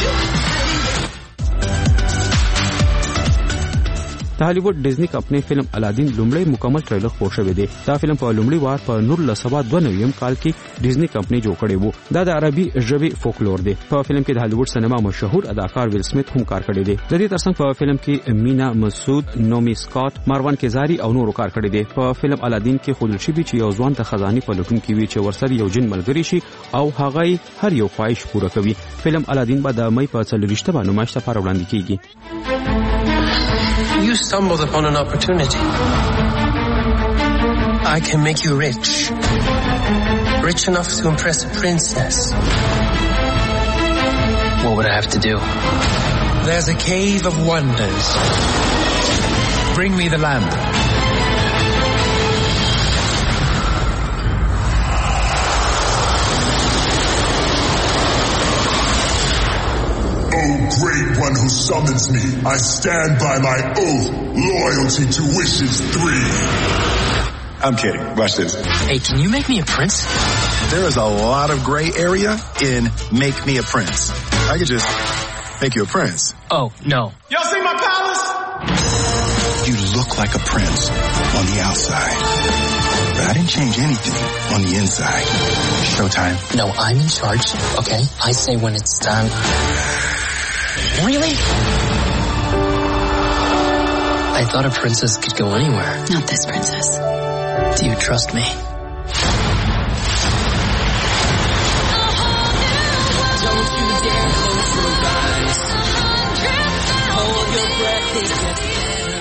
Speaker 6: د هالیوډ ډیزنی کمپنی فلم الادین لومړی مکمل ټریلر خپور شوی دی. دا فلم په لومړی وار په نولس سوه دوه نوي کال کې ډیزنی کمپنی جوړ کړی وو. دا د عربي ژبې فولکلور دی. په فلم کې د هالیوډ سینما مشهور اداکار ویل سمیت هم کار کړی دی. د دې ترڅنګ په فلم کې مینا مسعود، نومی سکاٹ، مروان کیزاری او نورو کار کړی دی. په فلم الادین کې خودل شوی چې یو ځوان د خزانه په لټون کې وی چې ورسره یو جن ملګری شي او هغه هر یو خواهش پوره کوي. فلم الادین به د مې په څلورشتمه نمایش لپاره وړاندې کیږي.
Speaker 17: You stumbled upon an opportunity. I can make you rich. Rich enough to impress a princess. What would I have to do? There's a cave of wonders. Bring me the lamp.
Speaker 22: Great one who summons me, I stand by my oath, loyalty to wishes three.
Speaker 17: I'm kidding. Watch this. Hey, can you make me a prince?
Speaker 22: There is a lot of gray area in make me a prince. I could just make you a prince.
Speaker 17: Oh, no.
Speaker 21: Y'all see my palace?
Speaker 22: You look like a prince on the outside, but I didn't change anything on the inside. Showtime.
Speaker 17: No, I'm in charge, okay? I say when it's time. Really? I thought a princess could go anywhere.
Speaker 20: Not this princess.
Speaker 17: Do you trust me?
Speaker 20: Don't you dare close your eyes. Hold your breath, it gets better.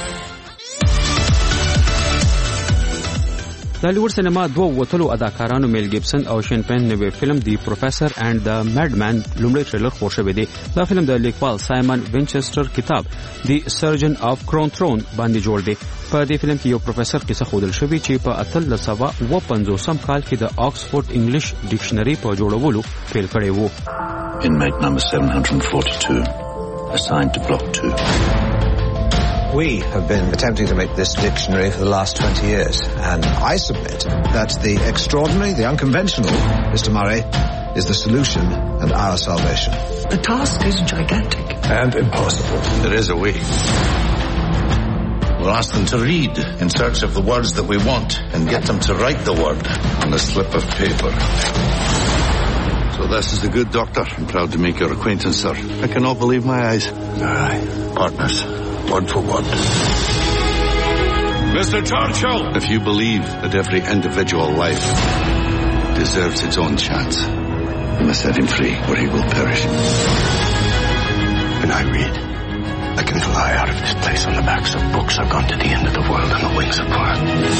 Speaker 6: د هالیوډ سینما دوه وتلو اداکارانو میل ګیبسن او شین پین نوې فلم دی پروفیسر اینڈ د میډمن لومړی ټریلر خپور شوی دی. دا فلم د لیکوال سایمن وینچسټر کتاب دی سرجن اف کرون تھرون باندې جوړ دی. په دې فلم کې یو پروفیسر کیسه خودل شوی چې په اتلس سوه اوه پنځوسم کال کې د آکسفورد انګلیش ډکشنري په جوړولو پیل کړی وو.
Speaker 16: Inmate number seven hundred forty-two, assigned to block two.
Speaker 27: We have been attempting to make this dictionary for the last twenty years, and I submit that the extraordinary, the unconventional, Mister Murray, is the solution and our salvation.
Speaker 17: The task is gigantic.
Speaker 22: And impossible.
Speaker 16: There is a way. We'll ask them to read in search of the words that we want and get them to write the word on a slip of paper. So this is the good doctor. I'm proud to make your acquaintance, sir. I cannot believe my eyes. Aye. Partners. Word for word. Mister Churchill! If you believe that every individual life deserves its own chance, you must set him free or he will perish.
Speaker 22: When I read, I can fly out of this place on the backs of books. I've gone to the end of the world on the wings of power.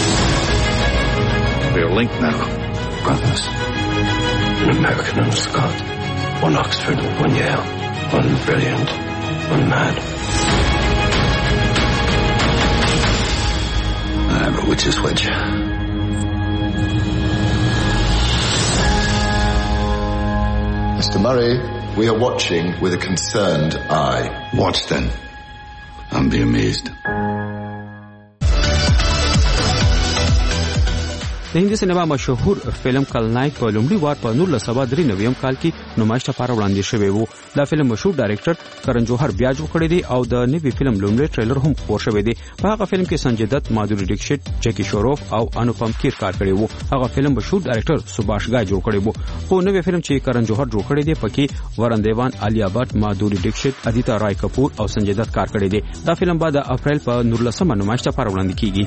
Speaker 16: We are linked now, brothers.
Speaker 22: An American and a Scot. One Oxford, one Yale. One brilliant, one mad.
Speaker 16: Ah, but which is which?
Speaker 22: Mister Murray, we are watching with a concerned eye.
Speaker 16: Watch then, and be amazed.
Speaker 6: د هندي سینما مشهور فلم کلنایک په لومړي وار په نولس سوه درې نوي کال کې نمایش لپاره وړاندې شوی وو. دا فلم مشهور ډایرکټر کرن جوهر بیا جوړ کړی دی او د نوي فلم لومړی ټریلر هم خپور شوی دی. په هغه فلم کې سنجي دت، مادوري ډیکشت، جکی شوروف او انوپم کیر کار کړی وو. هغه فلم مشهور ډایرکټر سباش غای جوړ کړی وو. خو نوې فلم چې کرن جوهر جوړ کړی دی پکې ورن دیوان، آلیا بټ، مادوري ډیکشت، ادیتا رای کپور او سنجي دت کار کړی دی. دا فلم بعد د اپریل په نولسمه نمایش لپاره وړاندې کیږي.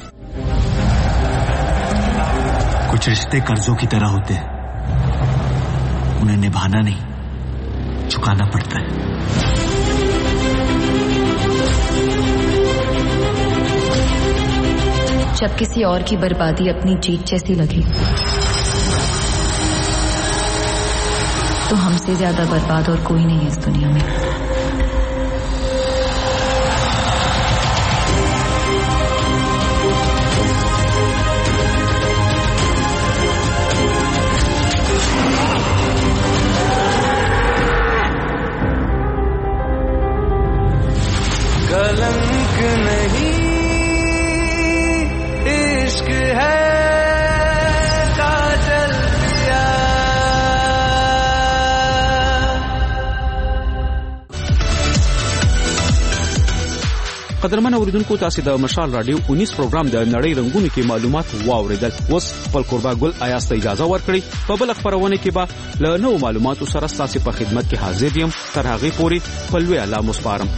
Speaker 7: कुछ रिश्ते कर्जों की तरह होते हैं, उन्हें निभाना नहीं, चुकाना पड़ता है.
Speaker 8: जब किसी और की बर्बादी अपनी जीत जैसी लगे तो हमसे ज्यादा बर्बाद और कोई नहीं है इस दुनिया में.
Speaker 13: कलंक नहीं इश्क है काजल दिया.
Speaker 6: قدرمن اوریدونکو تاسو د مشال رادیو انیس پروګرام د نړۍ رنگونو کې معلومات واوریدل. اوس خپل قربا ګل آیاز ته اجازه ورکړئ. په بل خبرونه کې به له نوو معلوماتو سره تاسو په خدمت کې حاضر یم. تر هغه پورې په لوی الله مسپارم.